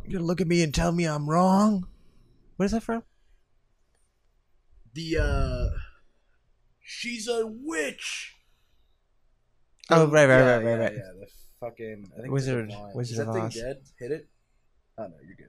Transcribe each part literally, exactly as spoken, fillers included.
You're gonna look at me and tell me I'm wrong? What is that from? The, uh... She's a witch! Oh, right, right, yeah, right, right, yeah, right. Yeah, the fucking... I think Wizard, it's a Wizard Is that of thing Oz. dead? Hit it? Oh, no, you're good.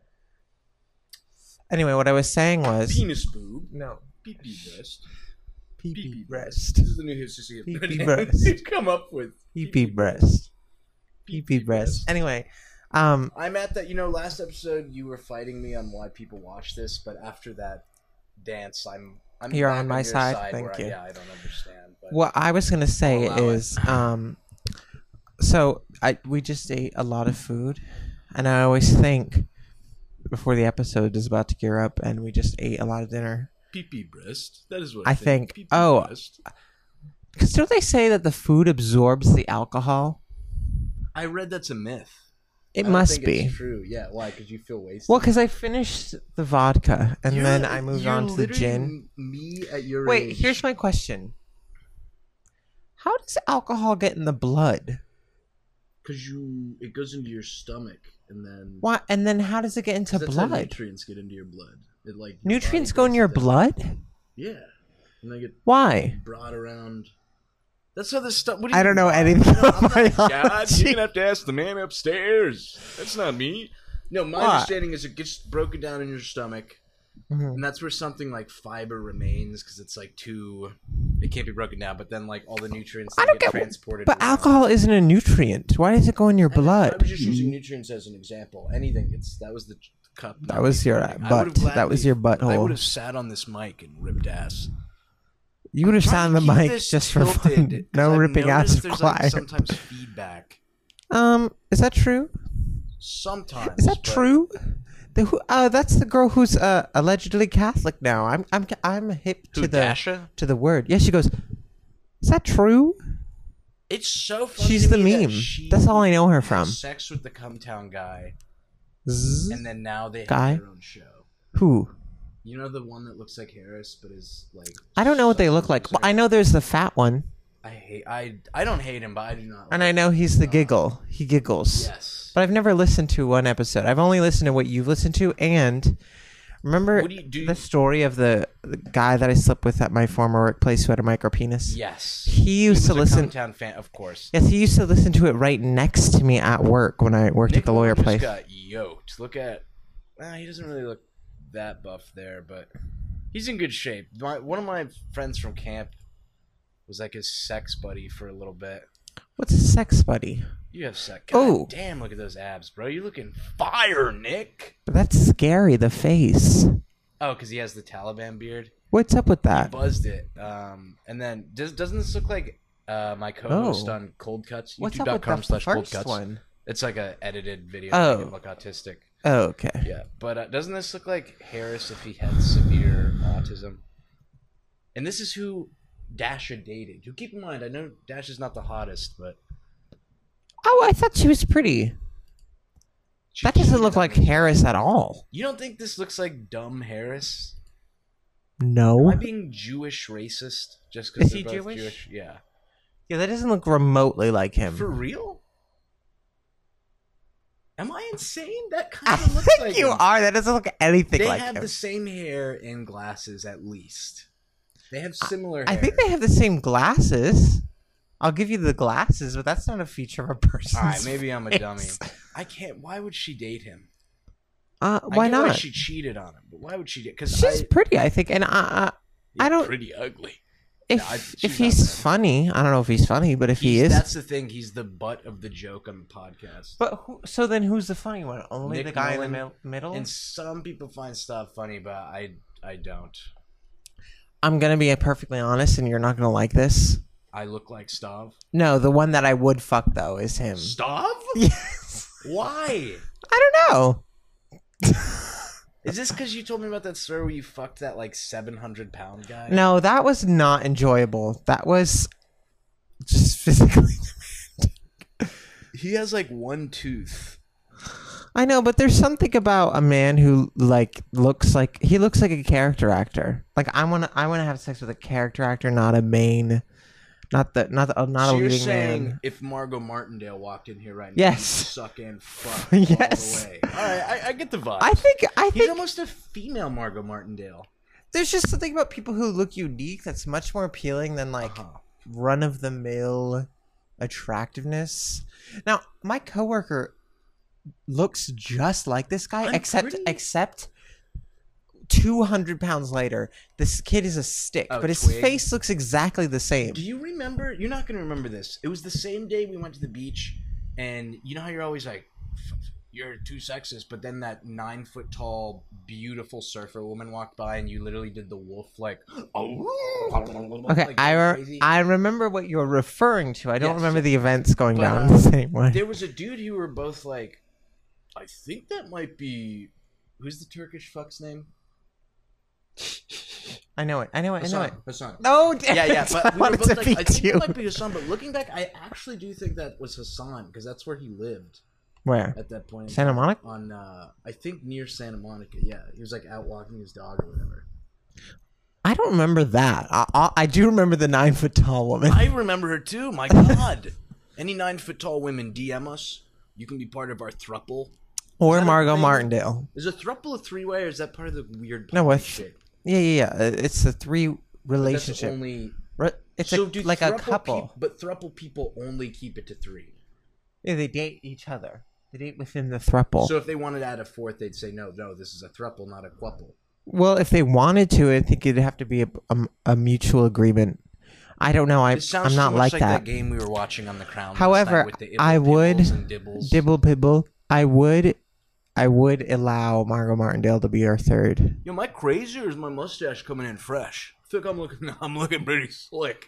Anyway, what I was saying was... Penis boob. No. Pee-pee breast. Pee-pee Pee-pee breast. This is the new history of Pee-pee breast. You'd come up with. Pee-pee breast. Pee-pee breast. Anyway, um... I'm at that, you know, last episode you were fighting me on why people watch this, but after that dance, I'm... I'm You're back on my your side, thank where you. I, yeah, I don't understand. But what I was gonna say I'll allow is, um... So, I we just ate a lot of food, and I always think, before the episode is about to gear up, and we just ate a lot of dinner... Pee-pee breast. That is what I I think- think. Pee-pee oh, breast. Because don't they say that the food absorbs the alcohol? I read that's a myth. It I don't must think be. It's true. Yeah. Why? Because you feel wasted. Well, because I finished the vodka, and You're- then I moved you're on to the literally gin. Me at your Wait, age. here's my question. How does alcohol get in the blood? Because you, it goes into your stomach, and then Why? And then how does it get into 'cause that's how blood? nutrients get into your blood. It like your Nutrients body go in breaks your it down. blood? Yeah, and they get Why? brought around. That's how this stuff. What do you I don't know mean? anything You know, about I'm not a god. biology. You're gonna have to ask the man upstairs. That's not me. No, my Why? understanding is it gets broken down in your stomach, Mhm. and that's where something like fiber remains because it's like too. It can't be broken down, but then like all the nutrients I they don't get get- transported. But around. alcohol isn't a nutrient. Why does it go in your I was blood? just using nutrients as an example. Anything. It's that was the cup. That was your I would've butt. That was gladly- your I butthole. would have sat on this mic and ripped ass. You would have sat on the Trying to keep mic this just for tilted, fun. 'cause No I've ripping ass noticed there's, like, required. sometimes feedback. Um, is that true? Sometimes. Is that but true? The who? Uh, that's the girl who's uh allegedly Catholic now. I'm I'm I'm hip to Who, the Dasha? to the word. Yeah, she goes. Is that true? It's so funny. She's to the me that meme. she That's all I know her had from. Sex with the Cumtown guy, Zzz. and then now they Guy? have their own show. Who? You know the one that looks like Harris, but is like. I don't know what they such a look like. Well, loser? I know there's the fat one, I hate. I I don't hate him, but I do not. and like I know he's the him. giggle. He giggles. Yes. But I've never listened to one episode. I've only listened to what you've listened to, and remember What do you do? the story of the, the guy that I slept with at my former workplace who had a micro penis. Yes. He used was to a listen. Cumtown fan, of course. Yes, he used to listen to it right next to me at work when I worked Nick at the lawyer Mullen place. just got yoked. Look at. Ah, he doesn't really look that buff there, but he's in good shape. My, one of my friends from camp was like his sex buddy for a little bit. What's a sex buddy? You have sex. God Oh. damn! Look at those abs, bro. You're looking fire, Nick. But that's scary. The face. Oh, because he has the Taliban beard. What's up with He that? buzzed it. Um, and then does doesn't this look like uh my co-host Oh. on Cold Cuts? What's up with YouTube.com the slash Cold first Cuts. one? It's like a edited video. Oh. To make him look autistic. Oh, okay. Yeah, but uh, doesn't this look like Harris if he had severe autism? And this is who Dasha dated. Who, keep in mind, I know Dasha's not the hottest, but Oh, I thought she was pretty. she That doesn't cheated look on like this. Harris at all. You don't think this looks like dumb Harris? No. Am I being Jewish racist just because Is they're he both Jewish? Jewish? Yeah. Yeah, that doesn't look remotely like him. For real? Am I insane? That kind I of looks think like you him. are. That doesn't look anything They like have him. the same hair and glasses, at least. They have similar I hair. think they have the same glasses. I'll give you the glasses, but that's not a feature of a person. All right, maybe I'm a dummy. I can't. Why would she date him? Uh, I why get Why not? she cheated on him, but why would she? Because She's I, pretty, I think, and I, I, I don't. pretty ugly. If No, I- if she's he's not funny, I don't know if he's funny, but if he He's- is, that's the thing. He's the butt of the joke on the podcast. but who, so then who's the funny one? Only Nick the guy in the Mullen. mil- middle. And some people find stuff funny, but I, I don't. I'm gonna be perfectly honest, and you're not gonna like this. I look like Stav. No, the one that I would fuck though is him. Stav? Yes. Why? I don't know. Is this because you told me about that story where you fucked that like seven hundred pound guy? No, that was not enjoyable. That was just physically. He has like one tooth. I know, but there's something about a man who like looks like he looks like a character actor. Like I want to, I want to have sex with a character actor, not a main Not the not the, uh, not so a you're leading saying man. if Margot Martindale walked in here right now, Yes. you'd suck in fuck Yes. all the way. All right, I, I get the vibe. I think I He's think almost a female Margot Martindale. there's just something about people who look unique that's much more appealing than like Uh-huh. run of the mill attractiveness. Now, my coworker looks just like this guy, I'm except pretty- except two hundred pounds later. This kid is a stick, Oh, but his twig. face looks exactly the same. Do you remember? You're not going to remember this. It was the same day we went to the beach, and you know how you're always like, you're too sexist, but then that nine foot tall, beautiful surfer woman walked by, and you literally did the wolf like, Okay, like, I re- crazy. I remember what you're referring to. I don't Yes. remember the events going But, down uh, the same way. There was a dude who were both like, I think that might be, who's the Turkish fuck's name? I know it. I know it. I know it. Hassan. No, damn Yeah, yeah, it. but I we were wanted both to like, beat I think you. it might be Hassan, but looking back, I actually do think that was Hassan, because that's where he lived Where? at that point. in Santa time. Monica? On, uh, I think near Santa Monica, yeah. He was like out walking his dog or whatever. I don't remember that. I, I, I do remember the nine foot tall woman. I remember her too, my god. Any nine foot tall women, D M us. You can be part of our thruple. Or Is that a Margot thing? Martindale. Is a thruple a three way, or is that part of the weird No, poly with- shit? Yeah, yeah, yeah. Uh, It's a three That's relationship. only... Re- It's so a, do like a thruple couple. peop- but thruple people only keep it to three. Yeah, they date each other. They date within the thruple. So if they wanted to add a fourth, they'd say, no, no, this is a thruple, not a quuple. Well, if they wanted to, I think it'd have to be a, a, a mutual agreement. I don't know. I, This sounds I'm not too much like, like that. that game we were watching on the Crown. last However, night with the I ibble would- pibbles and dibbles. Dibble pibble. I would, I would allow Margot Martindale to be our third. Yo, am I crazy or is my mustache coming in fresh? I think I'm looking. I'm looking pretty slick.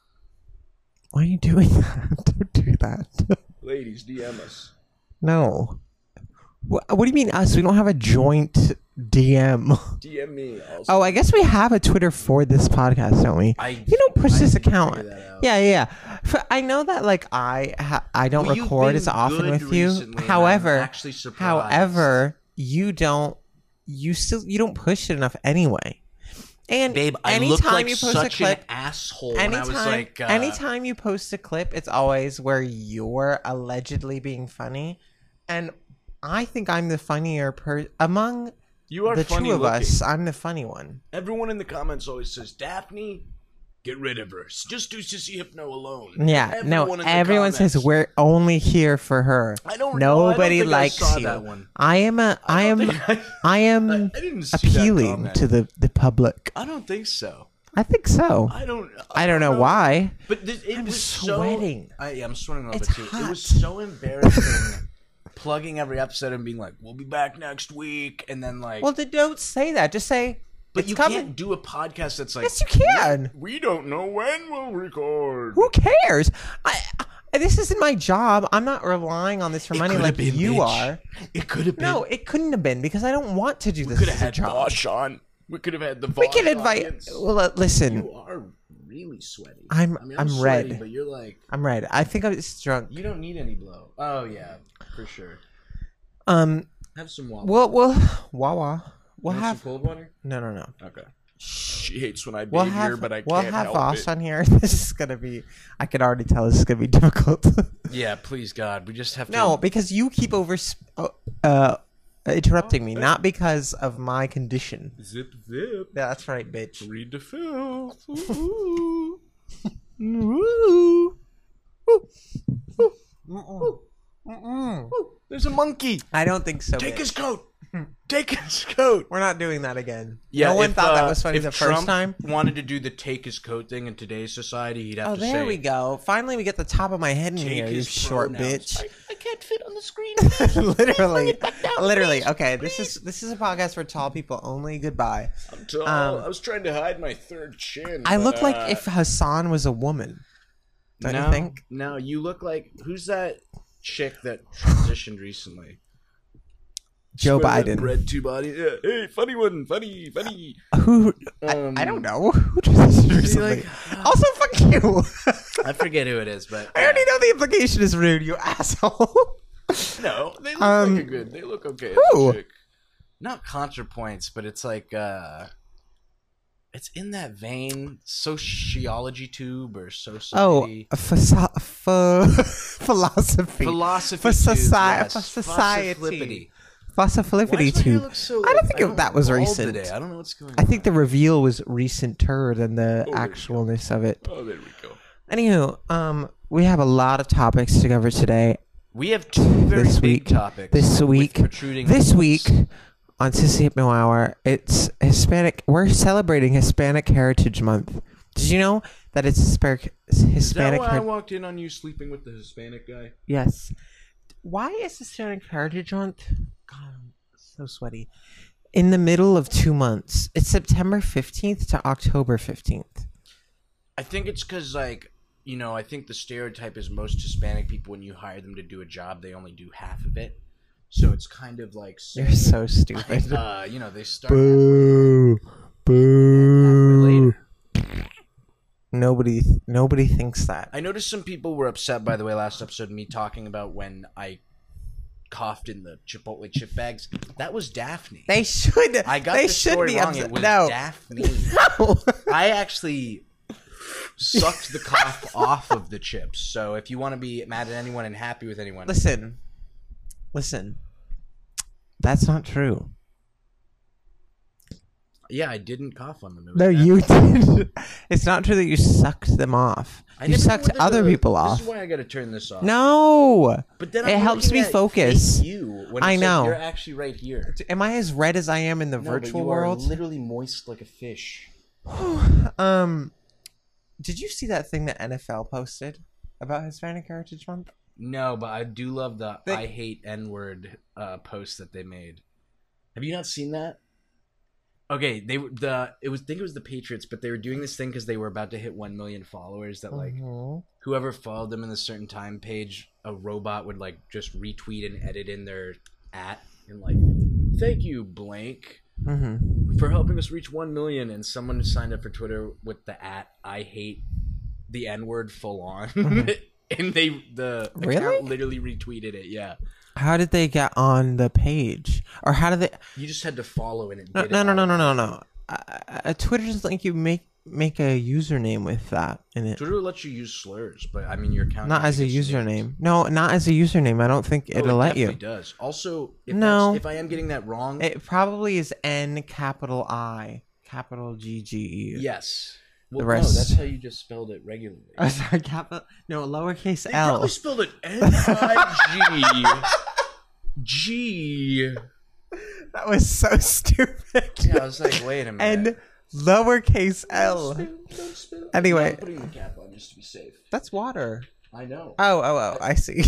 Why are you doing that? Don't do that. Ladies, D M us. No. What, what do you mean us? We don't have a joint D M. D M me. Also. Oh, I guess we have a Twitter for this podcast, don't we? I, You don't push I this didn't account. figure that out. Yeah, yeah, yeah. For- I know that like I ha- I don't Well, you've record been as often good with you. recently, and I'm However, actually surprised. however, you don't you still you don't push it enough anyway. And Babe, I anytime look like you post such a clip, an asshole when I anytime, was like, uh, anytime you post a clip, it's always where you're allegedly being funny, and I think I'm the funnier per among you are the funny two of looking. us. I'm the funny one. Everyone in the comments always says, Daphne, get rid of her. Just do Sissy Hypno alone. Yeah, Everyone no, in the everyone says comments. we're only here for her. I don't know. Nobody I don't think likes I saw you. that one. I am a. I, I am. don't think I- I am I, I didn't see that appealing comment. to the the public. I don't think so. I think so. I don't. I don't know why. But this, it I'm was sweating. so. I, yeah, I'm sweating a little It's bit too. hot. It was so embarrassing. Plugging every episode and being like, "We'll be back next week," and then like, Well, then don't say that. Just say. but it's you coming. can't do a podcast that's like, Yes, you can. We don't know when we'll record. Who cares? I, I. This isn't my job. I'm not relying on this for It money could like have been, you bitch. are. It could have been. No, it couldn't have been because I don't want to do we this could have as a had job. Vosh on. We could have had the Vosh We can invite. audience. Well, uh, listen. You are really sweaty. I'm- I mean, I'm sweaty, red. but you're like, I'm red. I think I'm just drunk. you don't need any blow. Oh yeah, for sure. Um. Have some water. Well, well, Wawa. We'll Want have. some cold water. No, no, no. Okay. She hates when I bathe We'll here, have. but I We'll can't have help Voss it. on here. This is gonna be. I can already tell this is gonna be difficult. Yeah, please God, we just have to. No, because you keep over. Uh, uh, interrupting me, not because of my condition. Zip zip. Yeah, that's right, bitch. Read the film. Ooh. Ooh. Ooh. Mm-mm. Mm-mm. There's a monkey. I don't think so. Take bitch. his coat. Take his coat. We're not doing that again. Yeah, no one if, thought that uh, was funny if the Trump first time. wanted to do the take his coat thing in today's society, he'd have Oh, to there say, we go. Finally, we get the top of my head in Take here, you his short pronouns. bitch. I, I can't fit on the screen. literally, down, literally. please, Okay, this is this is a podcast for tall people only. Goodbye. I'm tall. Um, I was trying to hide my third chin. I but, look like uh, if Hassan was a woman. Don't no, you think? No, you look like who's that chick that transitioned recently? Joe Swear that Biden. Bread two body. Yeah. Hey, funny one, funny, funny. Who? Um, I, I don't know. Who transitioned recently? like- Also, fuck you. I forget who it is, but I already know the implication is rude, you asshole. no, they look Um, like a good. They look okay. as who? a chick. Not ContraPoints, but it's like uh It's in that vein. Sociology tube or Oh, society. a ph- ph- philosophy. Philosophy For, tube, soci- yes. for society. Fossiflippity. Fossiflippity Why does my hair tube. look so, I don't like, think it- that was bald recent. Today? I don't know what's going I on. think the reveal was recenter than the Oh, there you actualness of it. Oh, there we go. Anywho, um, we have a lot of topics to cover today. We have two very This big week- topics. this with week- protruding This nipples. week on Sissy Hypno Hour, it's Hispanic. We're celebrating Hispanic Heritage Month. Did you know that it's Hispanic Is that Hispanic? why I Her- walked in on you sleeping with the Hispanic guy? yes. Why is Hispanic Heritage Month? God, I'm so sweaty. In the middle of two months. It's September fifteenth to October fifteenth. I think it's because, like, you know, I think the stereotype is most Hispanic people, when you hire them to do a job, they only do half of it. So it's kind of like You're saying, so stupid. uh, you know, they start Boo. Boo. halfway later. Nobody, nobody thinks that. I noticed some people were upset, by the way, last episode, me talking about when I coughed in the Chipotle chip bags. That was Daphne. They should. I got they the should story be wrong. upset. It was No. Daphne. No. I actually sucked the cough off of the chips. So if you want to be mad at anyone and happy with anyone, Listen. Listen. That's not true. yeah, I didn't cough on them. It was No, Daphne. you did. It's not true that you sucked them off. I You never sucked wanted other to- people This off. is why I got to turn this off. No. but then it I'm helps looking me at focus. fake You when I it's like know. you're actually right here. Am I as red as I am in the No, but virtual you world? are literally moist like a fish. um, did you see that thing that N F L posted about Hispanic Heritage Month? No, but I do love the They- I hate N-word uh, post that they made. Have you not seen that? Okay, they were the it was I think it was the Patriots, but they were doing this thing because they were about to hit one million followers. That like Mhm. whoever followed them in a certain time page, a robot would like just retweet and edit in their at and like, thank you blank Mhm. for helping us reach one million. And someone signed up for Twitter with the at I hate the N word full on, and they the Really? account literally retweeted it. Yeah. How did they get on the page, or how did they? You just had to follow and it No, did no, it no, no, all. no, no, no. Uh, uh, Twitter doesn't let you make make a username with that in it. Twitter lets you use slurs, but I mean your account Not has as a to get snipped. username. No, not as a username. I don't think Oh, it'll it let you. definitely does. Also, if No. that's, if I am getting that wrong, It probably is N capital I capital G G E. yes. Well, The rest- no, that's how you just spelled it regularly. Oh, sorry, capital. No, lowercase They L. probably spelled it N I G G. That was so stupid. Yeah, I was like, wait a minute. And lowercase L. Don't spill, don't spill. Anyway. No, I'm putting the cap on just to be safe. That's water. I know. Oh, oh, oh! I see.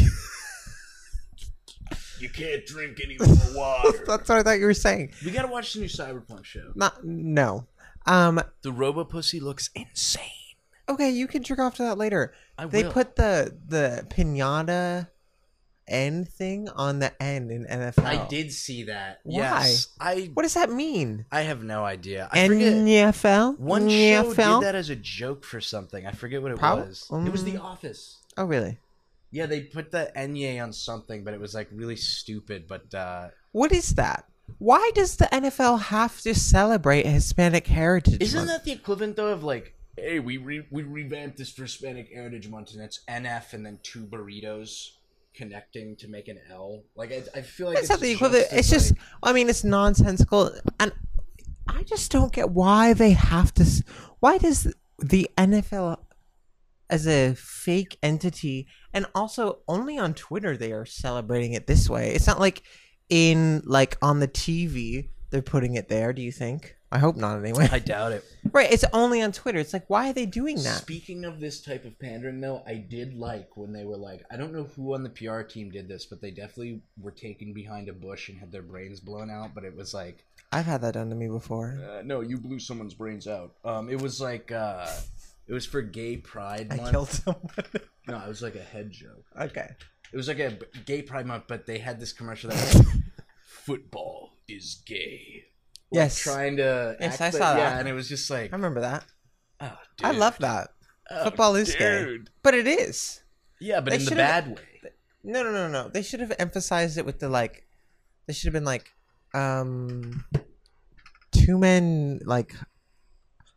You can't drink any more water. That's what I thought you were saying. We gotta watch the new Cyberpunk show. Not no. Um. The Robopussy looks insane. Okay, you can jerk off to that later. I They will. put the the pinata N thing on the N in N F L. I did see that. Why? Yes. I What does that mean? I have no idea. I forget. N F L. One show N F L? did that as a joke for something. I forget what it Prob- was. It was The um, Office. Oh, really? Yeah, they put the Enye on something, but it was like really stupid. But uh, What is that? Why does the N F L have to celebrate Hispanic Heritage isn't Month? that the equivalent though of like, hey, we re- we revamped this for Hispanic Heritage Month, and it's N F and then two burritos connecting to make an L. Like I, I feel like It's not the just equivalent. as, It's just. like- I mean, it's nonsensical, and I just don't get why they have to. s- Why does the N F L, as a fake entity, and also only on Twitter they are celebrating it this way? It's not like in like on the T V they're putting it there. Do you think? I hope not. Anyway, I doubt it. right? It's only on Twitter. It's like, why are they doing that? Speaking of this type of pandering, though, I did like when they were like, I don't know who on the P R team did this, but they definitely were taken behind a bush and had their brains blown out. But it was like, I've had that done to me before. uh, no, you blew someone's brains out. Um, it was like, uh, it was for Gay Pride I Month. killed someone. No, it was like a head joke. Okay. It was like a b- Gay Pride Month, but they had this commercial that was like, football is gay. Like, Yes. trying to. Yes, act I that- saw Yeah, that. and it was just like, I remember that. oh, I dude. love that. Oh, Football is gay. dude. But it is. Yeah, but They in the should've- bad way. No, no, no, no. They should have emphasized it with the like. They should have been like, um, two men like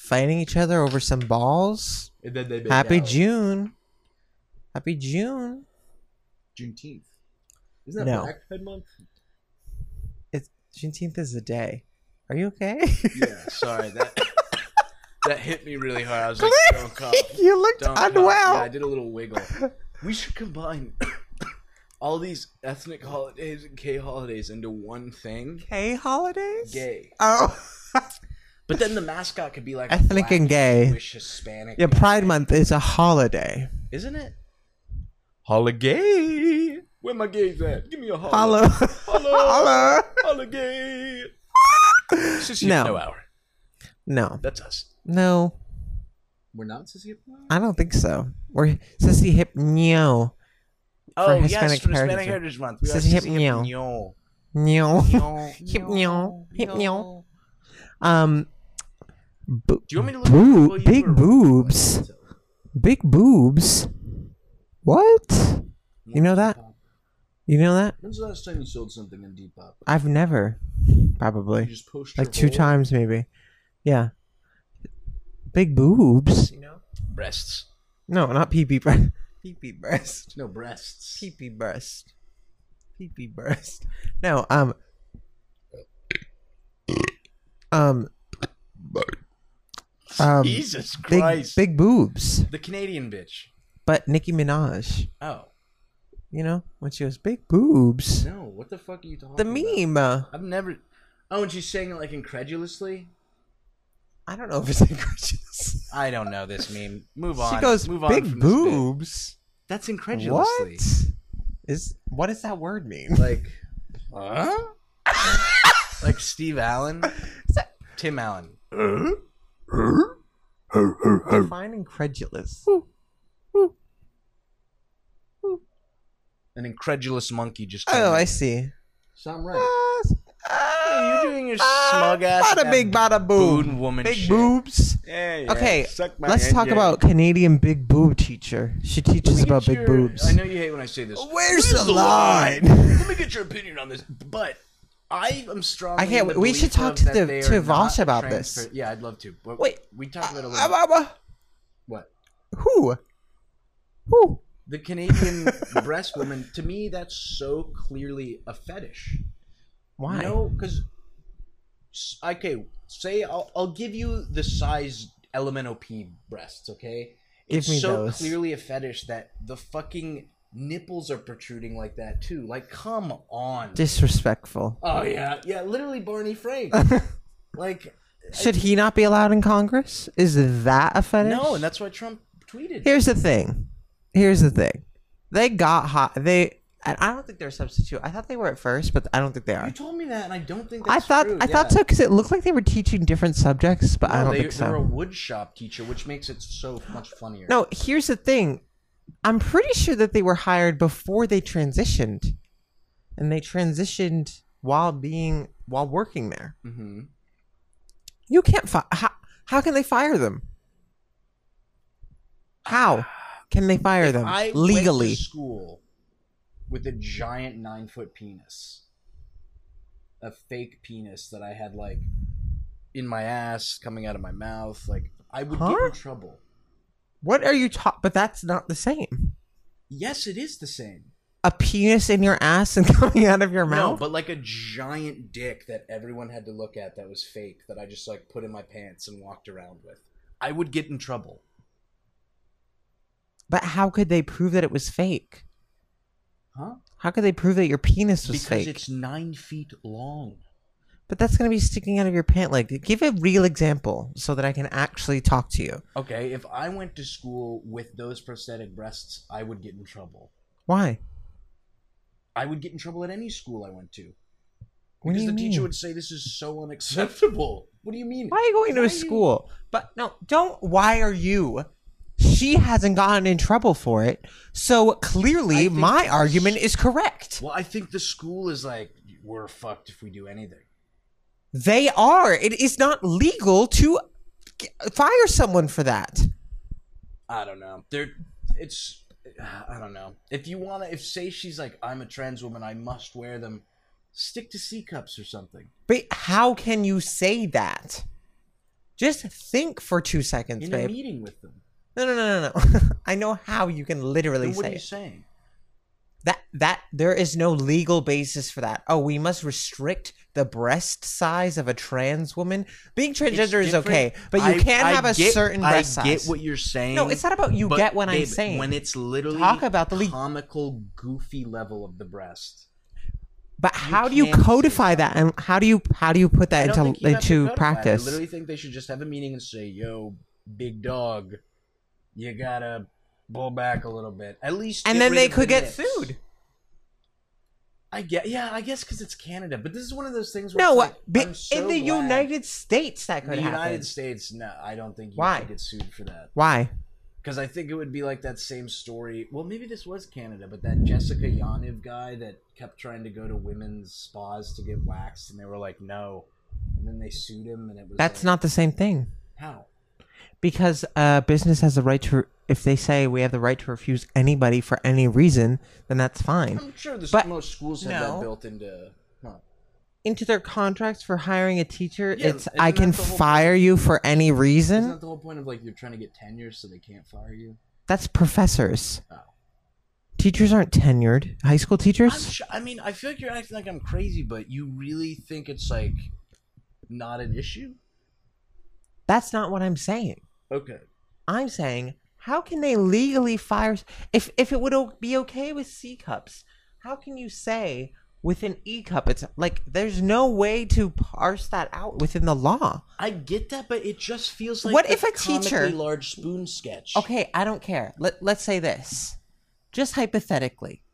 fighting each other over some balls. And then they make Happy out. June. Happy June. Juneteenth. Isn't that No. Blackhead Month? It's Juneteenth is a day. Are you okay? Yeah, sorry. That that hit me really hard. I was like, don't cough. You looked Don't cough. unwell. Yeah, I did a little wiggle. We should combine all these ethnic holidays and gay holidays into one thing. Gay holidays? Gay. Oh. But then the mascot could be like a Ethnic black, and gay. Jewish, Hispanic. Yeah, guy. Pride Month is a holiday. Isn't it? Holiday. Where my gays at? Give me a holla. Holla. Holla. Holla. Holla gay. Sissy No. no hour. No. That's us. No. We're not Sissy Hip No Hour? I don't think so. We're Sissy Hip Nyo. Oh, yes, Hispanic for Hispanic Heritage Heritage Month. We are Sissy Hip Sissy Hip Nyo. Nyo. Nyo. Nyo. Hip Nyo. Hip Nyo. Um. bo- Do you want me to look boo- at what you Big were- boobs. Big boobs. What? You know that? You know that? When's the last time you sold something in Depop? I've never. Probably. You just post Like your two hole? times, maybe. Yeah. Big boobs. You know? Breasts. No, not pee pee breast. Pee pee breast. No, breasts. Pee pee breast. Pee pee breast. No, um. Um. Um. Jesus Big, Christ. big boobs. The Canadian bitch. But Nicki Minaj. Oh. You know? When she was big boobs. No, what the fuck are you talking The about? meme. uh, I've never... Oh, and she's saying it like incredulously? I don't know if it's incredulous. I don't know this meme. Move on. She goes, Move on big from this bit. boobs. That's incredulously. What? Is, what does that word mean? Like... Huh? Like Steve Allen? Tim Allen. Define incredulous. An incredulous monkey just... Oh, I see. So I'm right. Hey, you're doing your smug ass... Bada big, bada boom. Boon woman Big shit. boobs. Yeah, yeah. Okay, Suck my let's hand, talk yeah. about Canadian big boob teacher. She Let teaches me about get big your- boobs. I know you hate when I say this. Where's the line? Let me get your opinion on this. But I am strong. I can't- we should talk to the- to Vosh about this. Yeah, I'd love to. But Wait. we talked about it a Uh, little. uh, uh, What? Who? Who? The Canadian breast woman. To me, that's so clearly a fetish. Why? No, because okay, say I'll, I'll give you the size L M N O P breasts. Okay, Give it's me so those. clearly a fetish that the fucking nipples are protruding like that too. Like, come on. Disrespectful. Oh yeah, yeah, literally Barney Frank. Like, Should he not be allowed in Congress? Is that a fetish? no, and that's why Trump tweeted. Here's the thing. Here's the thing. They got hot. They. And I don't think they're a substitute. I thought they were at first, but I don't think they You are. told me that, and I don't think I that's thought true. I thought Yeah. so because it looked like they were teaching different subjects, but I No, don't they, think they're a so. wood shop teacher, which makes it so much funnier. No, here's the thing. I'm pretty sure that they were hired before they transitioned, and they transitioned while being while working there. Mm-hmm. You can't fi- how how can they fire them? How can they fire them I legally? went to school with a giant nine foot penis, a fake penis that I had like in my ass, coming out of my mouth. Like, I would Huh? get in trouble. What are you talking? But that's not the same. Yes, it is the same. A penis in your ass and coming out of your No, mouth. but like a giant dick that everyone had to look at that was fake, that I just like put in my pants and walked around with. I would get in trouble. But how could they prove that it was fake? Huh? How could they prove that your penis was Because fake? it's nine feet long. But that's going to be sticking out of your pant leg. Give a real example so that I can actually talk to you. Okay, if I went to school with those prosthetic breasts, I would get in trouble. Why? I would get in trouble at any school I went to. What do Because you the mean? teacher would say, this is so unacceptable. What do you mean? Why are you going to Why a are you- school? But no, don't. Why are you? She hasn't gotten in trouble for it. So I clearly, think my that's- argument is correct. Well, I think the school is like, we're fucked if we do anything. They are. It is not legal to g- fire someone for that. I don't know. There, it's, I don't know. If you want to, if say she's like, I'm a trans woman, I must wear them, stick to C cups or something. But how can you say that? Just think for two seconds, In babe. a meeting with them. No, no, no, no, no. I know how you can literally Then what say are you it. saying? That that there is no legal basis for that. Oh, we must restrict the breast size of a trans woman. Being transgender is okay, but you I- can't I have a get- certain breast I size. get what you're saying. No, it's not about you but get what I'm babe, saying. When it's literally Talk about the le- comical, goofy level of the breast. But how do you can't say codify that. that, and how do you how do you put that I don't into think you have to into codify it. practice? I literally think they should just have a meeting and say, "Yo, big dog, you gotta pull back a little bit, at least." And get then rid they of could the get nips." sued. I get, yeah, I guess because it's Canada, but this is one of those things. Where No, it's like, but I'm so in the glad- United States that in could the happen. United States, no, I don't think you Why? should get sued for that. Why? Because I think it would be like that same story. Well, maybe this was Canada, but that Jessica Yaniv guy that kept trying to go to women's spas to get waxed, and they were like, no. And then they sued him, and it was That's like, not the same thing. How? Because a business has the right to, if they say we have the right to refuse anybody for any reason, then that's fine. I'm sure the, But- most schools have no. that built into... Huh. Into their contracts for hiring a teacher, Yeah, it's isn't I that can the whole fire you for any Isn't reason. that the whole point of, like, you're trying to get tenure so they can't fire you? That's professors. Oh. Teachers aren't tenured. High school I'm teachers? sh- I mean, I feel like you're acting like I'm crazy, but you really think it's, like, not an issue? That's not what I'm saying. Okay. I'm saying, how can they legally fire? If if it would o- be okay with C cups, how can you say with an E cup? It's like there's no way to parse that out within the law. I get that, but it just feels like What the if a teacher- comically large spoon sketch. Okay, I don't care. Let let's say this, just hypothetically,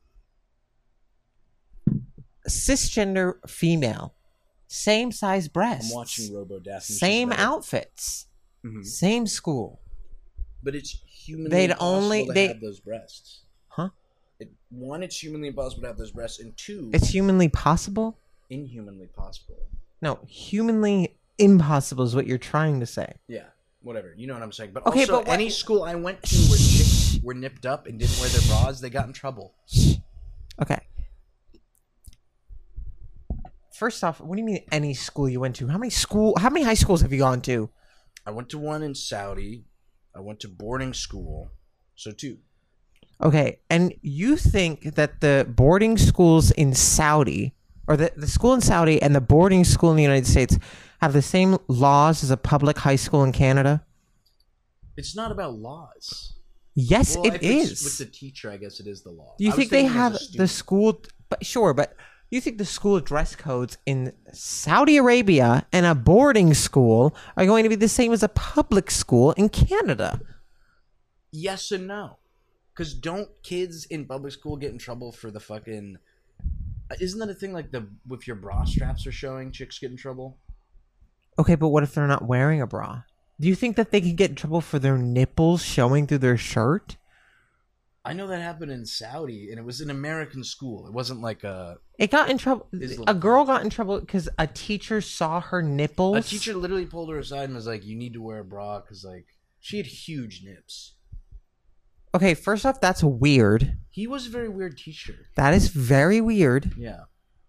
cisgender female, same size breasts, I'm watching Robo Daphne. same outfits, Mhm. same school. But it's humanly They'd impossible only- to they- have those breasts. Huh? It, one, it's humanly impossible to have those breasts, and two, It's humanly possible? inhumanly possible. No, humanly impossible is what you're trying to say. Yeah, whatever. You know what I'm saying. But Okay, also, but what- any school I went to where chicks were nipped up and didn't wear their bras, they got in trouble. Okay. First off, what do you mean any school you went to? How many school? How many high schools have you gone to? I went to one in Saudi. I went to boarding school. So two. Okay, and you think that the boarding schools in Saudi, or the, the school in Saudi and the boarding school in the United States, have the same laws as a public high school in Canada? It's not about laws. Yes, Well, it if it's is. with the teacher, I guess it is the law. Do you I was think they thinking as a have the student. school? But sure, but you think the school dress codes in Saudi Arabia and a boarding school are going to be the same as a public school in Canada? Yes and no. Because don't kids in public school get in trouble for the fucking... Isn't that a thing like the if your bra straps are showing, chicks get in trouble? Okay, but what if they're not wearing a bra? Do you think that they can get in trouble for their nipples showing through their shirt? I know that happened in Saudi, and it was an American school. It wasn't like a... It got in trouble. Islam. A girl got in trouble because a teacher saw her nipples. A teacher literally pulled her aside and was like, you need to wear a bra because, like, she had huge nips. Okay, first off, that's weird. He was a very weird teacher. That is very weird. Yeah.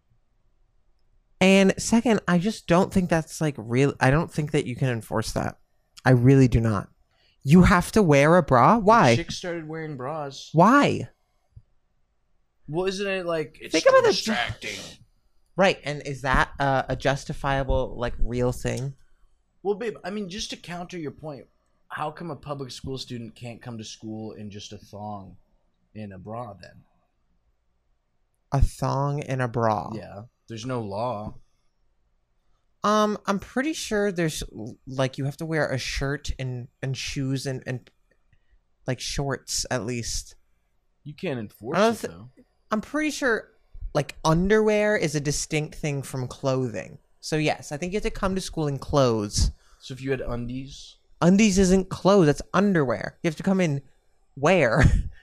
And second, I just don't think that's like real. I don't think that you can enforce that. I really do not. You have to wear a bra? Why? Chicks started wearing bras. Why? Well, isn't it like... It's Think about the- distracting. Right, and is that uh, a justifiable, like, real thing? Well, babe, I mean, just to counter your point, how come a public school student can't come to school in just a thong in a bra then? A thong and a bra. Yeah. There's no law. Um, I'm pretty sure there's, like, you have to wear a shirt and, and shoes and, and, like, shorts, at least. You can't enforce I don't it, thi- though. I'm pretty sure, like, underwear is a distinct thing from clothing. So, yes, I think you have to come to school in clothes. So if you had undies... Undies isn't clothes, that's underwear. You have to come in wear.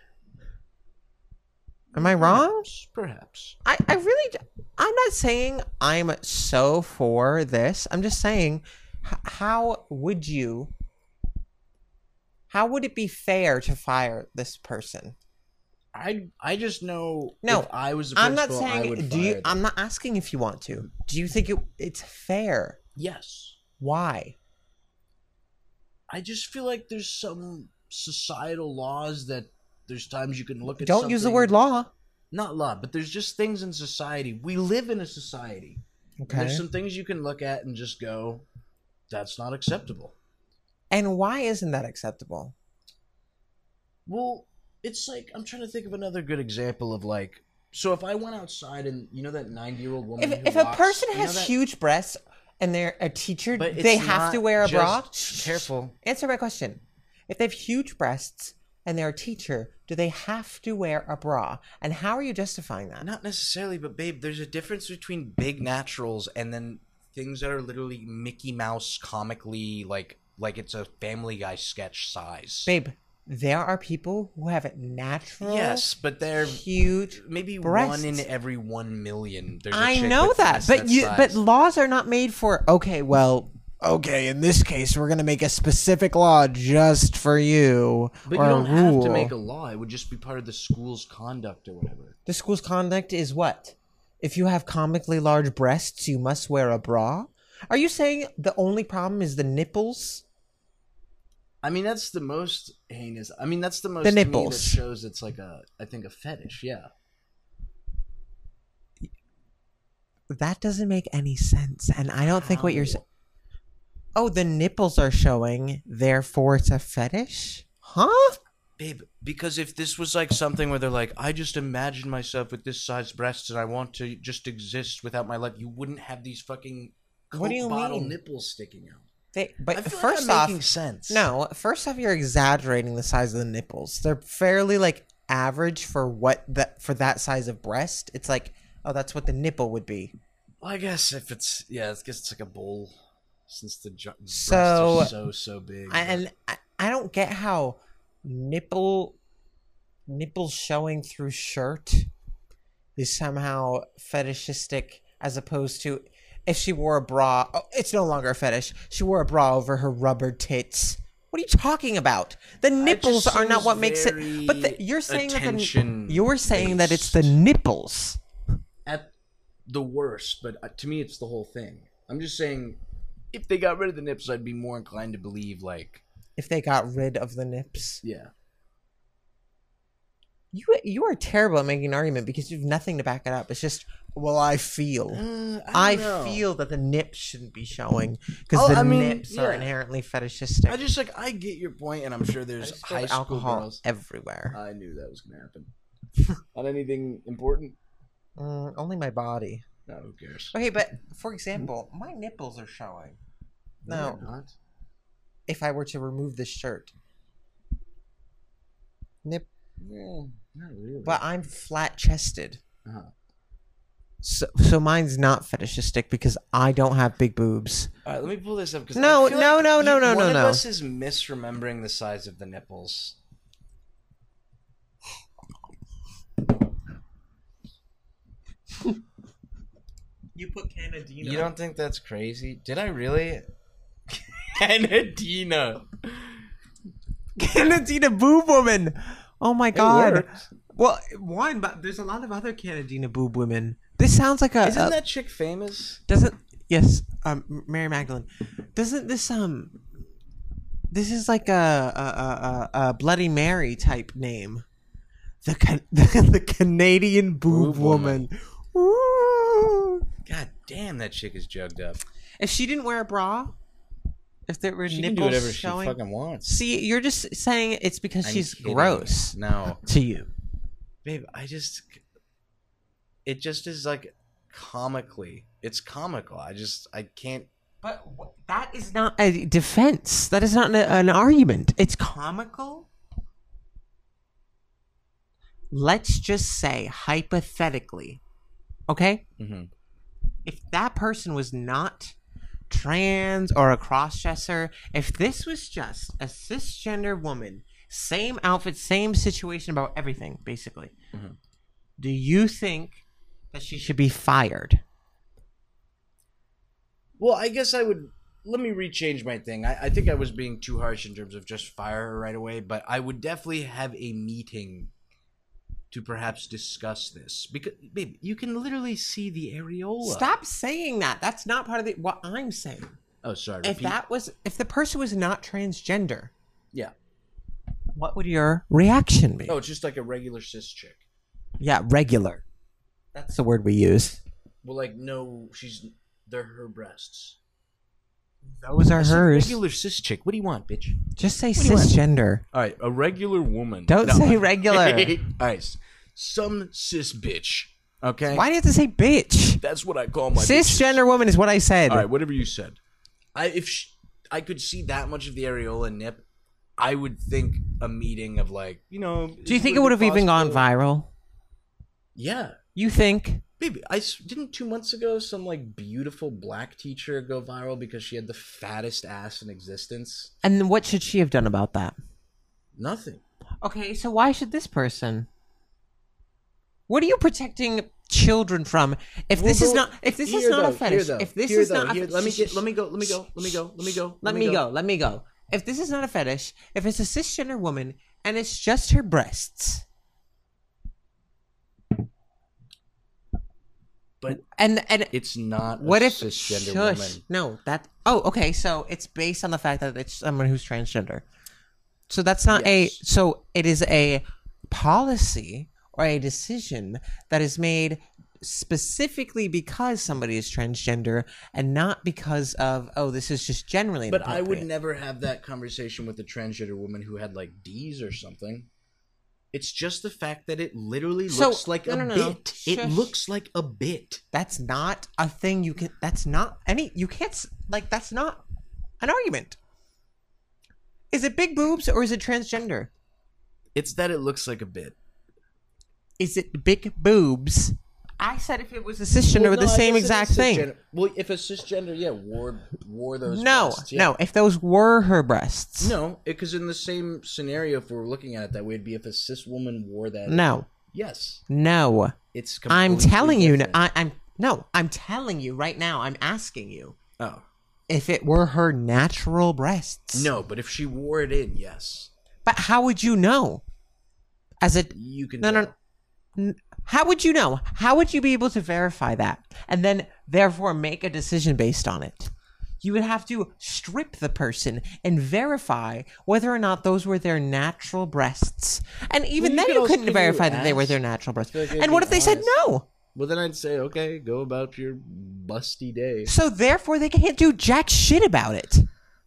Am I wrong? Perhaps. Perhaps. I, I really, d- I'm not saying I'm so for this. I'm just saying, h- how would you, how would it be fair to fire this person? I I just know No, if I was a I'm not principal, I would saying, do you, fire them. I'm not asking if you want to. Do you think it, it's fair? Yes. Why? I just feel like there's some societal laws that there's times you can look at. Don't use the something- word law. Not law, but there's just things in society. We live in a society. Okay. There's some things you can look at and just go, that's not acceptable. And why isn't that acceptable? Well, it's like, I'm trying to think of another good example of like, so if I went outside and, you know that ninety-year-old woman If, who if a walks- person you know has that- huge breasts and they're a teacher, But it's they have to not wear a bra? just- Careful. Answer my question. If they have huge breasts and they're a teacher, do they have to wear a bra? And how are you justifying that? Not necessarily, but babe, there's a difference between big naturals and then things that are literally Mickey Mouse comically like like it's a Family Guy sketch size. Babe, there are people who have natural, Yes, but they're huge maybe breasts. one in every one million. There's a I chick know with that, breasts but that you size. but laws are not made for okay, well, okay, in this case we're going to make a specific law just for you But or you don't a rule. have to make a law. It would just be part of the school's conduct or whatever. The school's conduct is what? If you have comically large breasts, you must wear a bra? Are you saying the only problem is the nipples? I mean, that's the most heinous. I mean, that's the most The to me nipples. that shows it's like a, I think, a fetish. Yeah. That doesn't make any sense, and I don't think what you're How? saying. Oh, the nipples are showing, therefore it's a fetish? Huh? Babe, because if this was like something where they're like, I just imagine myself with this size breasts and I want to just exist without my leg, you wouldn't have these fucking Coke What do you bottle mean? nipples sticking out. They, but I feel first like I'm off, making sense. no. First off, you're exaggerating the size of the nipples. They're fairly like average for what that for that size of breast. It's like, oh, that's what the nipple would be. Well, I guess if it's yeah, I guess it's like a bowl, since the ju- So- breasts are so so big. I, and I, I don't get how nipple nipples showing through shirt is somehow fetishistic as opposed to if she wore a bra. Oh, it's no longer a fetish. She wore a bra over her rubber tits. What are you talking about? The nipples just are not seems what makes it. But the, very you're saying that the, attention you're saying that it's the based. nipples. At the worst, but uh, to me, it's the whole thing. I'm just saying, if they got rid of the nips, I'd be more inclined to believe like, If they got rid of the nips, yeah. you you are terrible at making an argument because you have nothing to back it up. It's just, well, I feel. Uh, I, don't know. feel that the nips shouldn't be showing because Oh, the I mean, nips are yeah. inherently fetishistic. I just like I get your point, and I'm sure I there's just feel high school alcohol girls. everywhere. I knew that was gonna happen. On anything important? Mm, only my body. No, who cares? Okay, but for example, my nipples are showing. No, they're not. if I were to remove this shirt, nip. Well, not really. But I'm flat chested, uh-huh. so so mine's not fetishistic because I don't have big boobs. All right, let me pull this up because No, no, no, no, no, one no, of no. us is misremembering the size of the nipples. You put Canadina. You don't think that's crazy? Did I really? Canadina. Canadina boob woman. Oh my god. works. Well, one, but there's a lot of other Canadina boob women. This sounds like a. Isn't a- that chick famous? doesn't yes, um, Mary Magdalene. Doesn't this um, this is like a a, a, a, a Bloody Mary type name. The Can- the, the Canadian boob, Boob woman. woman. Ooh. God damn, that chick is jugged up. If she didn't wear a bra, if there were She can nipples do whatever showing, she fucking wants. see, you're just saying it's because I'm she's kidding. gross No, to you. babe, I just. It just is like comically. It's comical. I just I can't. But wh- that is not a defense. That is not an, an argument. It's comical. Let's just say, hypothetically, okay? Mm-hmm. If that person was not trans or a cross-dresser, if this was just a cisgender woman, same outfit, same situation about everything, basically, Mhm. do you think that she should be fired? Well, I guess I would. Let me rechange my thing. I, I think I was being too harsh in terms of just fire her right away, but I would definitely have a meeting to perhaps discuss this because, babe, you can literally see the areola. Stop saying that. That's not part of the, what I'm saying. Oh, sorry. If Repeat. that was, if the person was not transgender, Yeah. what would your reaction be? Oh, it's just like a regular cis chick. Yeah, regular. That's the word we use. Well, like, no, she's, they're her breasts. Those are I said hers. regular cis chick. What do you want, bitch? Just say What do you want? cisgender. All right, a regular woman. Don't No. say regular. All right, some cis bitch. Okay. Why do you have to say bitch? That's what I call my Cisgender bitches. woman is what I said. All right, whatever you said. I if she, I could see that much of the areola nip, I would think a meeting of like, you know. Do you think it would have even gone viral? Yeah. You think? Baby, I s- didn't two months ago some like beautiful black teacher go viral because she had the fattest ass in existence. And then what should she have done about that? Nothing. Okay, so why should this person? What are you protecting children from? If this Well, is not, if this is here, not though, a fetish, here, though, if this here, is though, not, here, a, let me get, let me go, let me go, let me go, let me go, let me go, let me go. If this is not a fetish, if it's a cisgender woman and it's just her breasts, But and and it's not. what a if cisgender shush, woman? no, that oh okay, so it's based on the fact that it's someone who's transgender. So that's not a Yes. so it is a policy or a decision that is made specifically because somebody is transgender and not because of oh this is just generally But I would inappropriate. never have that conversation with a transgender woman who had like D's or something. It's just the fact that it literally So- looks like no, a no, no, no. bit. It Shush. looks like a bit. That's not a thing you can that's not any you can't s- like that's not an argument. Is it big boobs or is it transgender? It's that it looks like a bit. Is it big boobs? I said if it was a cisgender Well, with no, the I same guess it exact is thing. cisgender. Well, if a cisgender, yeah, wore wore those. No, breasts, yeah. no. If those were her breasts, No, because in the same scenario, if we're looking at it that way, it'd be if a cis woman wore that. no, Yes, no. it's. I'm completely telling you. different. I, I'm no. I'm telling you right now. I'm asking you Oh if it were her natural breasts. no, but if she wore it in, yes, But how would you know? As a you can. no, no. tell. n- How would you know? How would you be able to verify that and then therefore make a decision based on it? You would have to strip the person and verify whether or not those were their natural breasts. And even you then, could you also couldn't give verify you that they were ass. their natural breasts. feel like it'd And what be if they said honest. no? Well, then I'd say, okay, go about your busty day. So therefore, they can't do jack shit about it.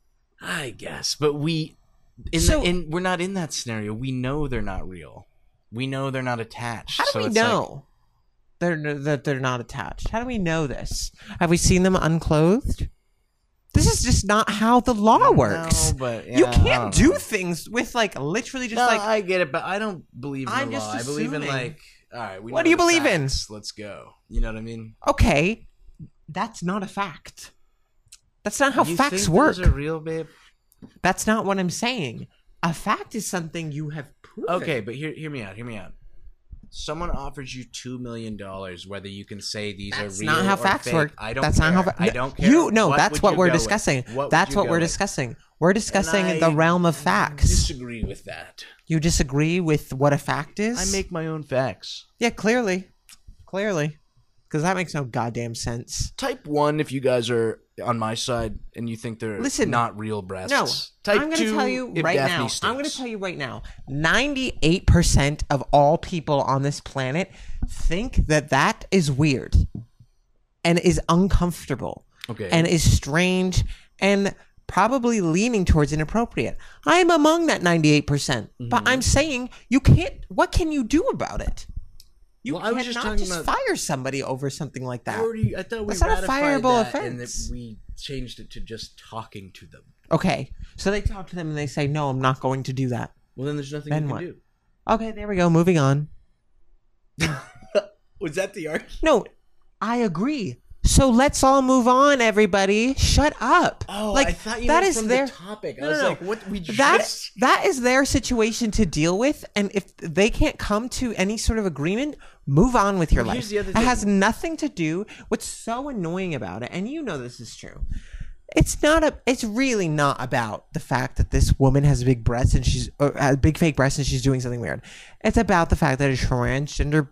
I guess, but we, in So- the, in we're not in that scenario. We know they're not real. We know they're not attached. How do so we it's like- know they're that they're not attached? How do we know this? Have we seen them unclothed? This is just not how the law works. No, but you yeah, I can't don't do know. things with like literally just No, like I get it, but I don't believe in I'm the just law. I believe in assuming. like, all right, we What know do you the believe in? facts. Let's go. You know what I mean? okay, that's not a fact. That's not how you facts think work. Those are real, babe. That's not what I'm saying. A fact is something you have proven. Okay, but hear hear me out. Hear me out. Someone offers you two million dollars, whether you can say these That's are real not how or facts fake. work. I don't. That's care. not how. Fa- I don't care. You no. What that's would what you we're go with? discussing. What would that's you what go we're with? discussing. We're discussing And the I realm of facts. Disagree with that. You disagree with what a fact is? I make my own facts. Yeah, clearly, clearly, because that makes no goddamn sense. Type one if you guys are on my side and you think they're Listen, not real breasts. No, Type I'm going two to tell you if right Daphne now. stinks. I'm going to tell you right now. ninety-eight percent of all people on this planet think that that is weird and is uncomfortable Okay. and is strange and probably leaning towards inappropriate. I'm among that ninety-eight percent. But Mm-hmm. I'm saying you can't. What can you do about it? You Well, I was cannot just talking just about- fire somebody over something like I that. already, I thought we That's not a ratified fireable that and that offense. we changed it to just talking to them. Okay, so they talk to them and they say, "No, I'm not going to do that." Well, then there's nothing Then you what? can do. Okay, there we go. Moving on. Was that the argument? No, I agree. So let's all move on, everybody. Shut up. Oh, like I thought you that meant is from their the topic. I No, was no, no. like, what we just... that that is their situation to deal with, and if they can't come to any sort of agreement, move on with your Well, life. here's the other It thing. has nothing to do. What's so annoying about it, and you know this is true. It's not a. It's really not about the fact that this woman has big breasts and she's or has big fake breasts and she's doing something weird. It's about the fact that a transgender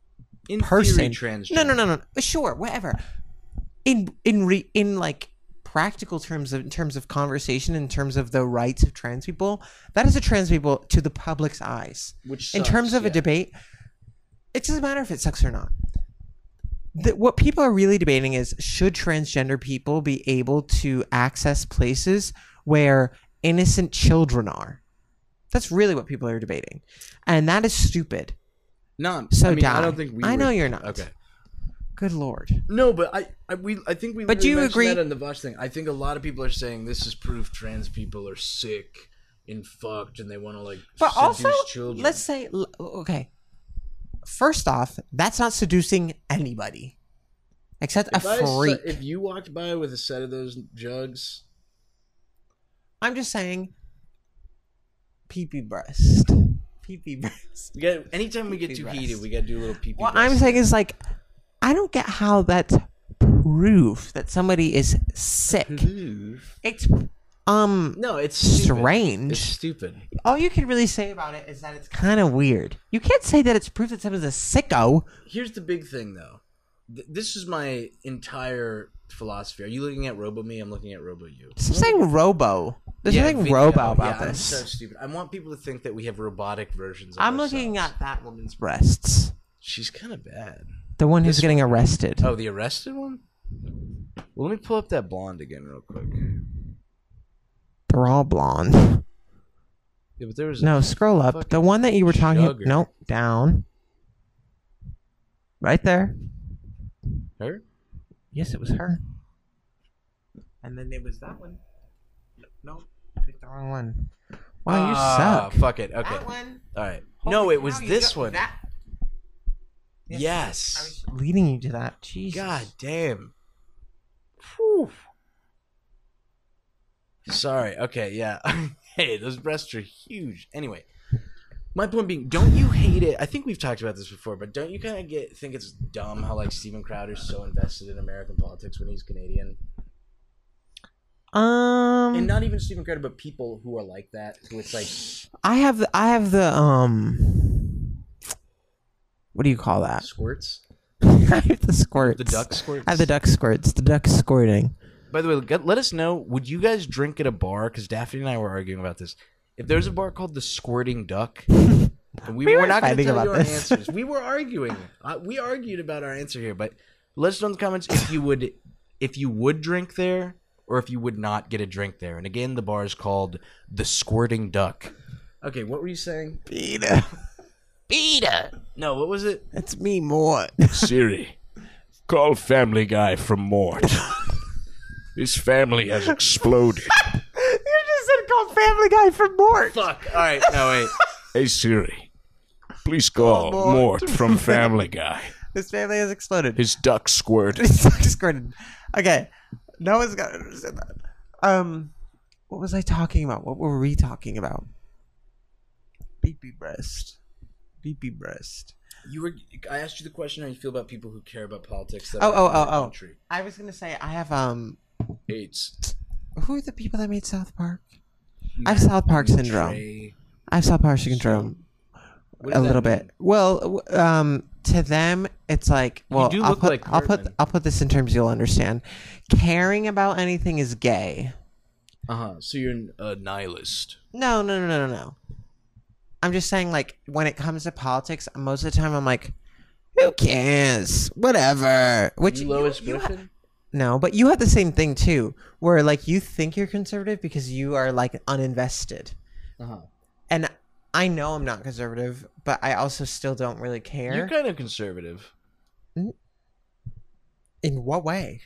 In person. theory, transgender. No, no, no, no. Sure, whatever. In in re, in like practical terms of in terms of conversation, in terms of the rights of trans people, that is a trans people to the public's eyes. Which in sucks, terms of yeah. a debate, it doesn't matter if it sucks or not. The, what people are really debating is, should transgender people be able to access places where innocent children are? That's really what people are debating, and that is stupid. No, So I mean, die. I don't think we. I were- know you're not. Okay. Good Lord. No, but I, I we I think we. But do literally you mentioned agree- that in the Vosh thing? I think a lot of people are saying this is proof trans people are sick and fucked, and they want to like But seduce also, children. let's say, l- okay. First off, that's not seducing anybody, except If a I sa- freak. if you walked by with a set of those jugs, I'm just saying, pee pee breast, pee pee breast. we got anytime we get Pee-pee too breast. heated, we got to do a little pee pee. What I'm saying is, like, I don't get how that's proof that somebody is sick. It's um no, it's stupid. strange. It's stupid. All you can really say about it is that it's kind of weird. You can't say that it's proof that someone's a sicko. Here's the big thing, though. Th- This is my entire philosophy. Are you looking at RoboMe? I'm looking at RoboYou. Stop saying robo. There's nothing video. robo about yeah, this. I'm so stupid. I want people to think that we have robotic versions of I'm ourselves. looking at that woman's breasts. She's kind of bad. The one who's This getting arrested. Oh, the arrested one? Well, let me pull up that blonde again real quick. They're all blonde. Yeah, but there was No, a scroll up. The fucking one that you were talking about. jugger. Nope, down. Right there. her. Yes, it was her. And then there was that one. No, I picked the wrong one. Wow, you Ah, suck. Fuck it. Okay. That one. All right. Holy no, it cow, was you this got one. that- Yes. I was leading you to that. Jesus. God damn. Whew. Sorry. Okay. Yeah. Hey, those breasts are huge. Anyway, my point being, don't you hate it? I think we've talked about this before, but don't you kind of get think it's dumb how like Steven Crowder's so invested in American politics when he's Canadian, Um, and not even Steven Crowder, but people who are like that, who it's like, I have the, I have the um. What do you call that? squirts, I have the squirts. the duck squirts. I have the duck squirts. The duck squirting. By the way, get- let us know. Would you guys drink at a bar? Because Daphne and I were arguing about this. If there's a bar called the Squirting Duck, and we, We were were not going to fighting tell about you our this. answers. We were arguing. Uh, we argued about our answer here, but let us know in the comments if you would, if you would drink there, or if you would not get a drink there. And again, the bar is called the Squirting Duck. Okay, what were you saying? Peter. Peter. No, what was it? It's me, Mort. Siri, call Family Guy from Mort. His family has exploded. You just said call Family Guy for Mort. Fuck. All right. No wait. Hey Siri, please call Call Mort. Mort from Family Guy. This family has exploded. His duck squirt. It's duck squirted. Okay, no one's gonna understand that. Um, what was I talking about? What were we talking about? Beepy breast. Beepy breast. You were. I asked you the question: how you feel about people who care about politics? That Oh, are oh, in our oh, oh. country? I was gonna say I have um. AIDS. Who are the people that made South Park? I have South Park syndrome. Trey- I have South Park syndrome. What does A that little mean? bit. Well, w- um, to them, it's like, well, do I'll look put, like I'll put, Cartman. I'll put this in terms you'll understand. Caring about anything is gay. Uh huh. So you're an- A nihilist. No, no, no, no, no, no. I'm just saying, like, when it comes to politics, most of the time I'm like, who cares? Whatever. Which you Lois you ha- Griffin. no, but you have the same thing too, where like you think you're conservative because you are like uninvested, Uh huh. and I know I'm not conservative, but I also still don't really care. You're kind of conservative. In what way?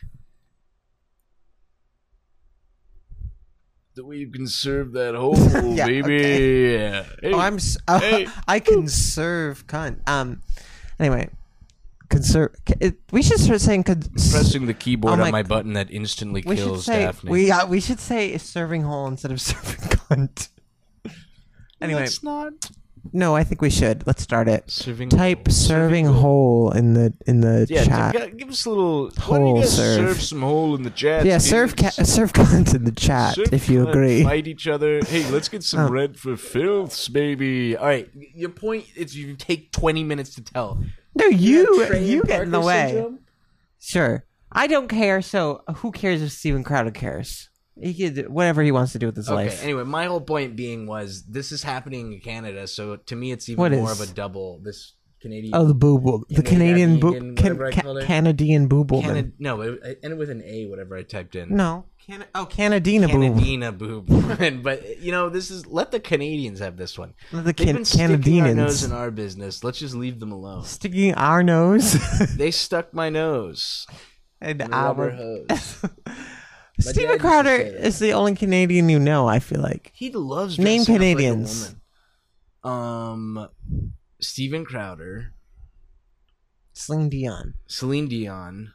The way you conserve that hole, Yeah, baby. Yeah. Hey, Oh, I'm. s- Uh, hey. I conserve cunt. Um. Anyway, conserve. It, we should start saying. Cons- pressing the keyboard Oh on my- my button that instantly we should kills say Daphne. we. Uh, we should say serving hole instead of serving cunt. Anyway, It's not no, I think we should. Let's start it. serving. Type hole. serving hole in the in the Yeah, chat. g- give us a little. Why don't Hole you guys serve. serve some hole in the chat? Yeah, serve ca- serve cunt in the chat Serve if you cunt, agree. Fight each other. Hey, let's get some Oh. red for filths, baby. All right. y- Your point is you take twenty minutes to tell. No, you Trey you and get in the Parker way. syndrome? Sure. I don't care. So who cares if Steven Crowder cares? He can do whatever he wants to do with his Okay. life. Anyway, my whole point being was this is happening in Canada, so to me it's even What more is? of a double. This Canadian. Oh, the booble, the Canadian boo, Canadian, can, whatever I ca- called it. Canadian booble. Canad- no, it, it ended with an A. Whatever I typed in. No, Can- oh, Canadina boob. Canadina boob. But you know, this is let the Canadians have this one. The They've can- been sticking our nose Canadians in our business. Let's just leave them alone. sticking our nose They stuck my nose and in a rubber our. hose. My Steven dad used to Crowder say that. is the only Canadian you know. I feel like. He loves Name dressing up like a Canadians. woman. Um, Steven Crowder, Celine Dion. Celine Dion.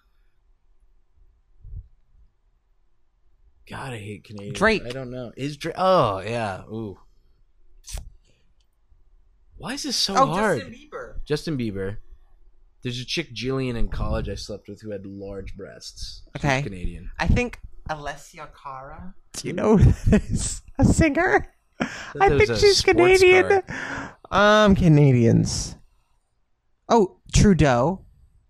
God, I hate Canadians. Drake. I don't know. Is Drake? Oh yeah. Ooh. Why is this so hard? Oh, Bieber. Justin Bieber. There's a chick Jillian in college I slept with who had large breasts. She's Okay. Canadian. I think Alessia Cara. Do you know who that is? A singer. I that think was a she's sports Canadian. Um, Canadians. Oh, Trudeau.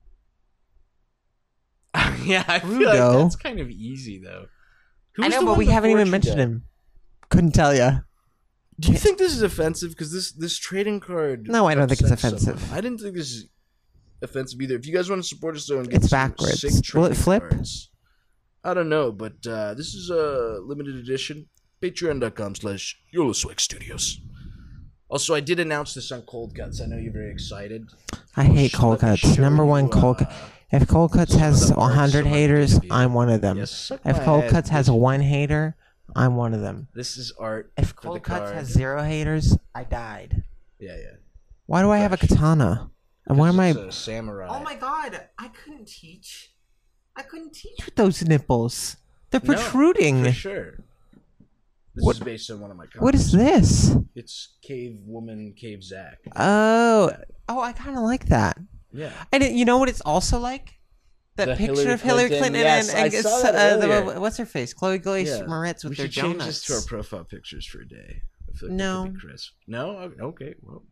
Yeah, I feel Trudeau. like that's kind of easy though. Who I was know, the but one we haven't before even mentioned Trudeau? him. Couldn't tell you. Do you think this is offensive? Because this this trading card. No, I don't think it's upsets offensive. someone. I didn't think this is offensive either. If you guys want to support us, though, and get It's some backwards. sick Will it trading flip? cards, I don't know, but uh, this is a limited edition. Patreon.com slash Yolaswag Studios. Also, I did announce this on Cold Cuts. I know you're very excited. I hate So cold let me cuts. show Number you, one, cold uh, cuts. If Cold Cuts some of has the art one hundred someone haters, gave you. I'm one of them. Yes, suck If my Cold head, Cuts has bitch. one hater, I'm one of them. This is art. If for the Cold Cuts card. has zero haters, I died. Yeah, yeah. Why do I have a Gosh. katana? And why am I? It's a samurai. Oh my god! I couldn't teach. I couldn't teach with those nipples. They're No, protruding. for sure. This What- is based on one of my comics. What is this? It's Cave Woman, Cave Zach. Oh, oh! I kind of like that. Yeah. And it, you know what it's also like? That The picture Hillary of Hillary Clinton, Clinton, yes, and, I and saw it's, that uh, the, earlier. what's her face? Chloe Grace Yeah. Moretz with we their should change donuts. this to our profile pictures for a day. I feel like No. that could be crisp. No? Okay, well.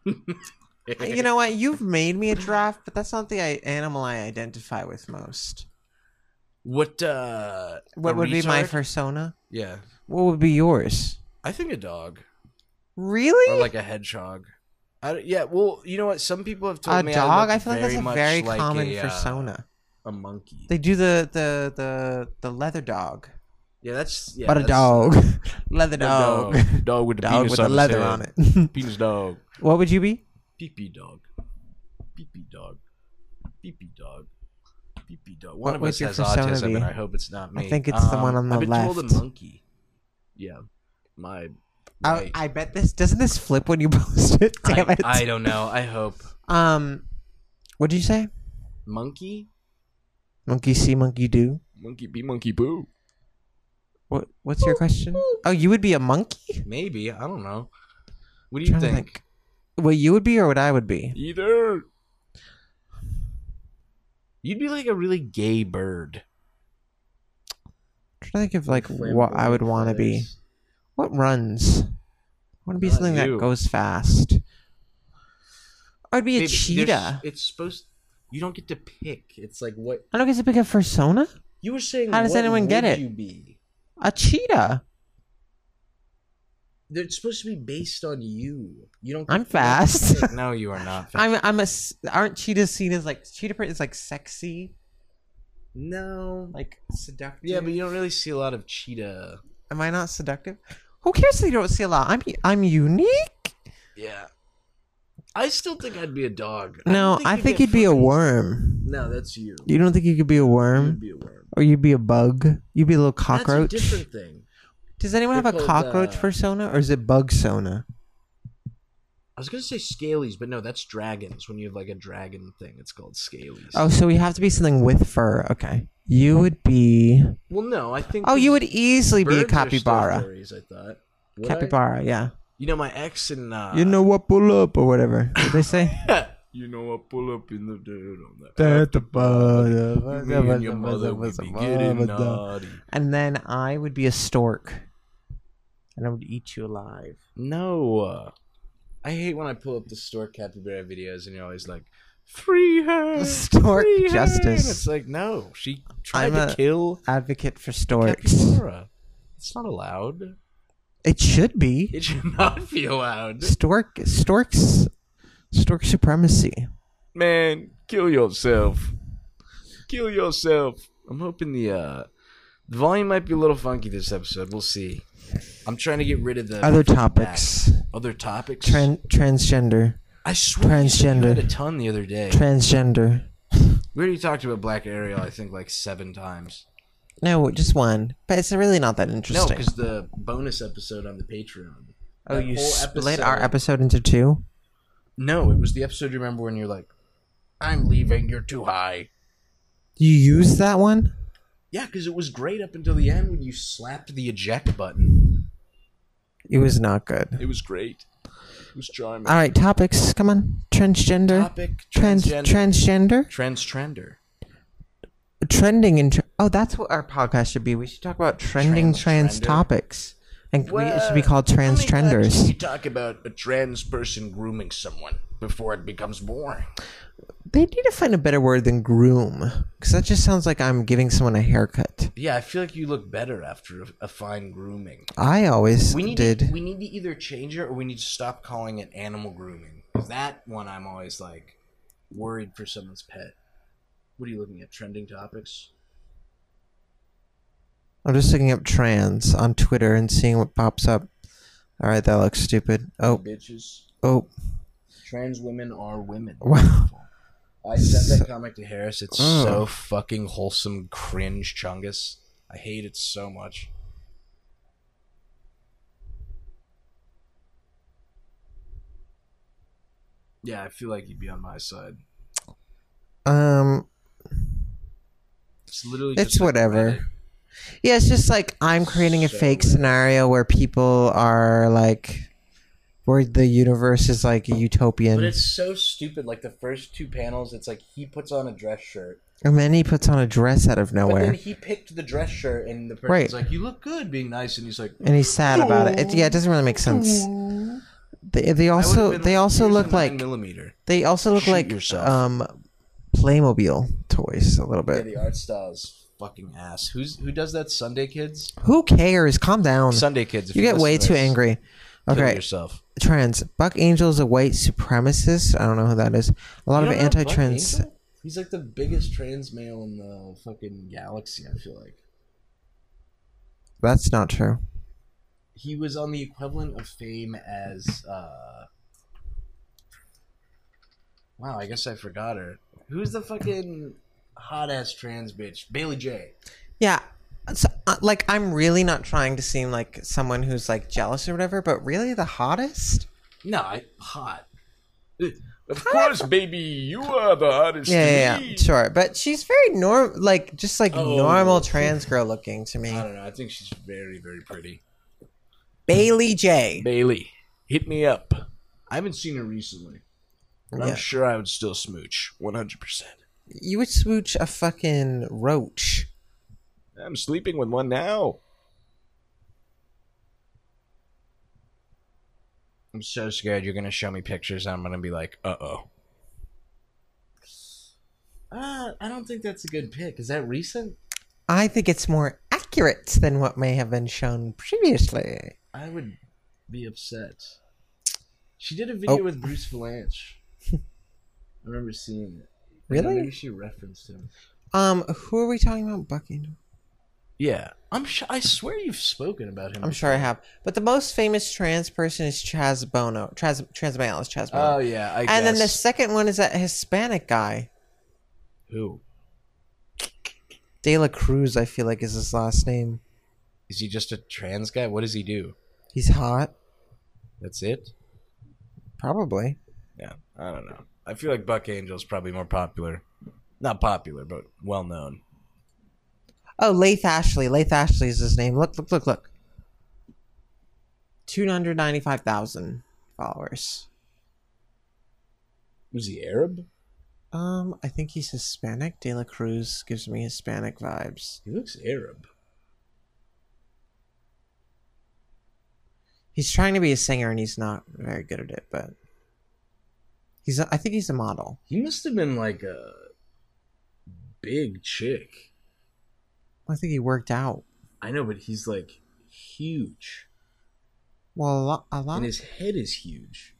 You know what? You've made me a giraffe, but that's not the I- animal I identify with most. What, uh... What a would be my retard? persona? Yeah. What would be yours? I think a dog. Really? Or like a hedgehog. I, don't- yeah, well, you know what? Some people have told A me dog? I, I look feel like that's a much very like common a, uh, persona. a monkey. They do the the the the leather dog, Yeah, that's... Yeah, but a that's, dog, uh, leather a dog, dog. Dog with the dog penis with the on his leather head. on it. Penis dog. What would you be? Pee pee dog. Pee pee dog. Pee pee dog. Pee pee dog. One What of would us your has persona autism, be? and I hope it's not me. I think it's the one on the I've been told left. a monkey. Yeah. My. I, right. I bet this doesn't this flip when you post it. Damn I, it! I don't know. I hope. Um, what did you say? Monkey? Monkey see, monkey do. Monkey be monkey boo. What What's your question? Oh, you would be a monkey? Maybe. I don't know. What do you Trying to think? think. What you would be or what I would be? Either. You'd be like a really gay bird. I'm trying to think of like what Flamboyant I would want to be. feathers. What runs? I want to be Not something you. that goes fast. I'd be a Babe, there's- cheetah. It's supposed. You don't get to pick. It's like what I don't get to pick a persona. you were saying. How does what anyone get would it? You be? A cheetah. They're supposed to be based on you. You don't. I'm you don't get to fast. pick. No, you are not. Fast. I'm I'm a s- aren't cheetahs seen as like cheetah print is like sexy, No. like seductive. Yeah, but you don't really see a lot of cheetah. Am I not seductive? Who cares if you don't see a lot? I'm I'm unique. Yeah. I still think I'd be a dog. No, don't I you'd think get you'd be a fucking- worm. No, that's you. You don't think you could be a worm, You'd be a worm. or you'd be a bug? You'd be a little cockroach. That's a different thing. Does anyone They're have a called, cockroach uh, persona, or is it bug sona? I was gonna say scalies, but no, that's dragons. When you have like a dragon thing, it's called scalies. Oh, so we have to be something with fur. Okay, you would be. Well, no, I think. Oh, you would easily be a birds are still capybara. furries, I thought. Would I? Capybara, yeah. You know, my ex and uh, You know what? Pull up or whatever. What they say? you know, I pull up in the dirt on the That the after- Me and your buzz- mother would be getting naughty. And then I would be a stork, and I would eat you alive. No, uh, I hate when I pull up the stork capybara videos and you're always like, Free her. Stork free her. justice. And it's like, no, she tried I'm to a kill advocate for storks. Capybara. It's not allowed. It should be. It should not be allowed. Stork, storks, stork supremacy. Man, kill yourself. Kill yourself. I'm hoping the uh, the volume might be a little funky this episode. We'll see. I'm trying to get rid of the Other feedback. topics. Other topics. Tran- transgender. I swear you said you Transgender. had a ton the other day. Transgender. We already talked about Black Ariel, I think, like seven times. No, just one. But it's really not that No, interesting. because the bonus episode on the Patreon. oh, that you whole split episode- our episode into two? No, it was the episode you remember when you're like, I'm leaving, you're too high. You used that one? Yeah, because it was great up until the end when you slapped the eject button. It was not good. It was great. It was charming. All right, topics. Come on. Transgender. Topic, Trans transgender. transgender. Transtrender. Trending and tr- oh, that's what our podcast should be. We should talk about trending trans Transtrender? topics, and we, it should be called How many times can Transtrenders. you talk about a trans person grooming someone before it becomes boring? They need to find a better word than groom, because that just sounds like I'm giving someone a haircut. Yeah, I feel like you look better after a, a fine grooming. I always We need did. To, we need to either change it or we need to stop calling it animal grooming. Because that one I'm always like worried for someone's pet. What are you looking at? Trending topics? I'm just looking up trans on Twitter and seeing what pops up. All right, that looks stupid. Oh, Bitches. oh, Trans women are women. wow. I sent that comic to Harris. It's Oh. so fucking wholesome, cringe chungus. I hate it so much. Yeah, I feel like you'd be on my side. Um, It's literally It's just like whatever. Reddit. yeah, it's just like I'm creating a So fake weird. scenario where people are like, where the universe is like utopian. But it's so stupid. Like the first two panels, it's like he puts on a dress shirt. And then he puts on a dress out of But nowhere. then he picked the dress shirt, and the person's Right. like, "You look good, being nice," and he's like, And he's sad about it. it. Yeah, it doesn't really make sense. They, they I would've also been they like, also "Here's look the nine like millimeter." they also look Shoot like yourself. um Playmobil toys a little Yeah, bit. the art style's fucking ass. Who's who does that? Sunday Kids. Who cares? Calm down. Sunday Kids. If You get listen way to too this, angry. kill Okay, yourself. trans. Buck Angel is a white supremacist. I don't know who that is. A lot You of don't know Buck anti-trans. Angel? He's like the biggest trans male in the fucking galaxy. I feel like That's not true. he was on the equivalent of fame as. uh Wow, I guess I forgot her. Who's the fucking hot ass trans bitch? Bailey J. Yeah. So, uh, like, I'm really not trying to seem like someone who's like jealous or whatever, but really the hottest? No, I, hot. Of course, baby, you are the hottest. Yeah, to yeah, me. yeah, sure. But she's very norm, like just like Oh. normal trans girl looking to me. I don't know. I think she's very, very pretty. Bailey J. Bailey, hit me up. I haven't seen her recently. But Yeah. I'm sure I would still smooch. one hundred percent. You would smooch a fucking roach. I'm sleeping with one now. I'm so scared you're going to show me pictures and I'm going to be like, uh-oh. Uh, I don't think that's a good pick. Is that recent? I think it's more accurate than what may have been shown previously. I would be upset. She did a video Oh. with Bruce Valanche. I remember seeing it. Really? Maybe she referenced him. Um, who are we talking about? Buck Angel? Yeah, I'm. Sh- I swear you've spoken about him. I'm sure I have. But the most famous trans person is Chaz Bono. Trans trans male is Chaz Oh Bono. yeah, I and then the guess. second one is that Hispanic guy. Who De La Cruz, I feel like is his last name. is he? Just a trans guy? What does he do? He's hot. That's it. Probably. Yeah, I don't know. I feel like Buck Angel's probably more popular. Not popular, but well known. Oh, Lath Ashley. Lath Ashley is his name. Look, look, look, look. two hundred ninety-five thousand followers. Was he Arab? Um, I think he's Hispanic. De La Cruz gives me Hispanic vibes. He looks Arab. He's trying to be a singer and he's not very good at it, but He's. A, I think he's a model. He must have been like a big chick. I think he worked out. I know, but he's like huge. Well, a lot. A lot. And his head is huge.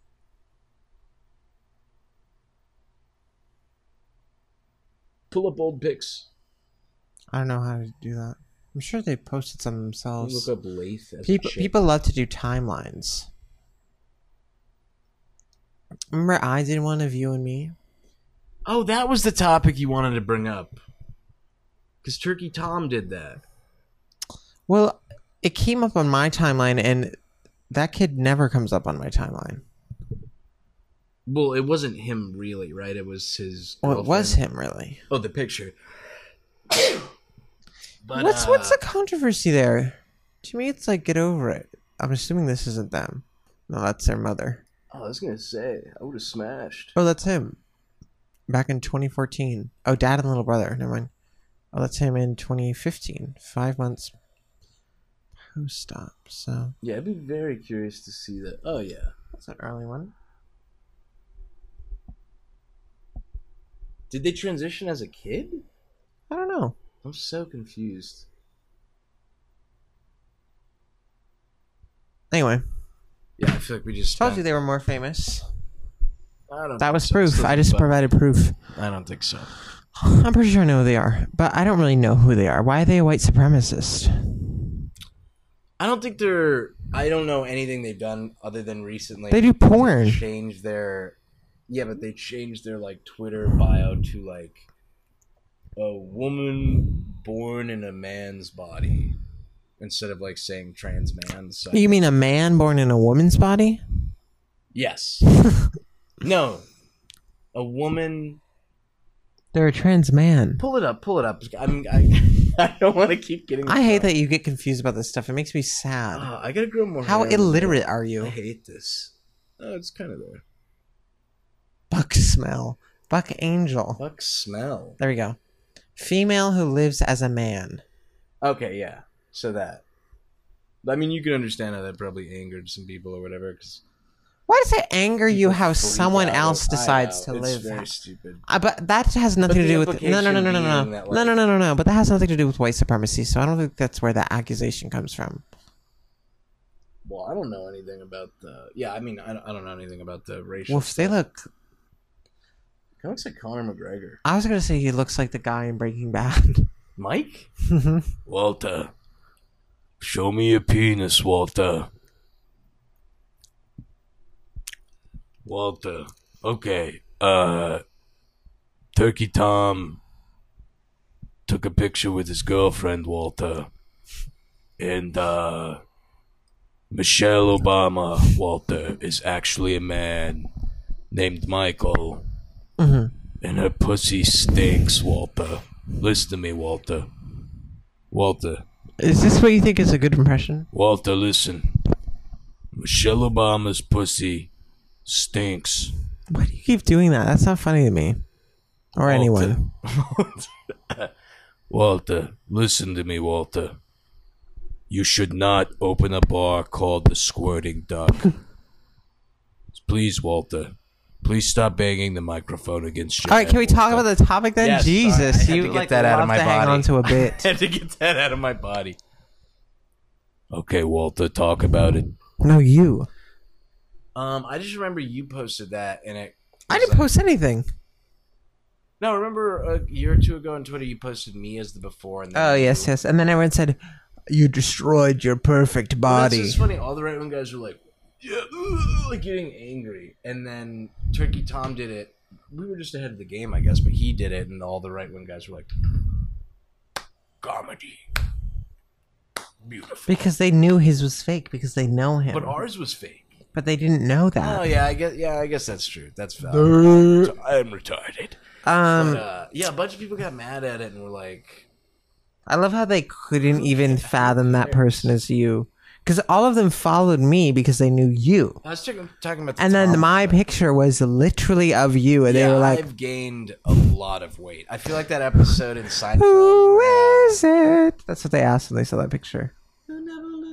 Pull up old pics. I don't know how to do that. I'm sure they posted some themselves. Look up Lath as People a chick. people love to do timelines. Remember, I did one of you and me. Oh, that was the topic you wanted to bring up. Because Turkey Tom did that. Well, it came up on my timeline, and that kid never comes up on my timeline. Well, it wasn't him really, right? It was his. Well, it was girlfriend. him, really. Oh, the picture. But, what's uh, what's the controversy there? To me, it's like, get over it. I'm assuming this isn't them. No, that's their mother. Oh, I was gonna say I would have smashed. Oh, that's him. Back in twenty fourteen. Oh, dad and little brother. Never mind. Oh, that's him in twenty fifteen. Five months post-op. So Yeah, I'd be very curious to see that. Oh yeah. that's an early one. Did they transition as a kid? I don't know. I'm so confused. Anyway, Yeah, I feel like we just told you they were more famous. I don't That think was so. proof. Still I just but provided proof. I don't think so. I'm pretty sure I know who they are, but I don't really know who they are. Why are they a white supremacist? I don't think they're. I don't know anything they've done other than recently. They do porn. They changed their. Yeah, but they changed their like Twitter bio to like a woman born in a man's body instead of like saying trans man. So You mean a man born in a woman's body? yes. No, a woman. They're a trans man. Pull it up. Pull it up. I mean, I, I don't want to keep getting. I hate that you get confused about this stuff. It makes me sad. Oh, I gotta grow more. How hair. illiterate are I you? hate this. Oh, it's kind of there. Buck smell. Buck angel. Fuck smell. There we go. Female who lives as a man. Okay, yeah. So that. I mean, you can understand how that probably angered some people or whatever. Cause Why does it anger you people how freak someone out. else I decides to know, live? It's very stupid. Uh, but that has nothing But to the do with no no no no no no implication no being that, no like- no no no no. But that has nothing to do with white supremacy. So I don't think that's where that accusation comes from. Well, I don't know anything about the. Yeah, I mean, I don't, I don't know anything about the racial. Well, if they stuff. look, Kind of looks like Conor McGregor. I was gonna say he looks like the guy in Breaking Bad. Mike? Walter. Show me your penis, Walter. Walter. Okay. Uh. Turkey Tom took a picture with his girlfriend, Walter. And, uh. Michelle Obama, Walter, is actually a man named Michael. Mhm. And her pussy stinks, Walter. Listen to me, Walter. Walter. Is this what you think is a good impression? Walter, listen. Michelle Obama's pussy stinks. Why do you keep doing that? That's not funny to me. Or anyone. Walter, listen to me, Walter. You should not open a bar called the Squirting Duck. Please, Walter. Please stop banging the microphone against your All right, can we head, talk Walter. about the topic then? Yes, sorry, I Jesus, had you to get like that out of love my to hang body. on to a bit. I had to get that out of my body. Okay, Walter, talk about it. No, you. Um, I just remember you posted that, and it. I was didn't like- post anything. No, remember a year or two ago on Twitter, you posted me as the before. And then Oh you- yes, yes. And then everyone said, "You destroyed your perfect Well, that's body." just funny. All the right wing guys were like, yeah, ugh, like getting angry, and then Turkey Tom did it. We were just ahead of the game, I guess, but he did it, and all the right wing guys were like, comedy, beautiful. Because they knew his was fake. Because they know him. But ours was fake. But they didn't know that. Oh yeah, I guess. Yeah, I guess that's true. That's valid. So I'm retarded. Um, But, uh, yeah, a bunch of people got mad at it and were like, I love how they couldn't even fathom that person as you. Because all of them followed me because they knew you. I was talking, talking about. The And then Tom my thing. picture was literally of you. And Yeah, they were like, I've gained a lot of weight. I feel like that episode in Seinfeld. "Who where, uh, is it?" That's what they asked when they saw that picture. "Who never looked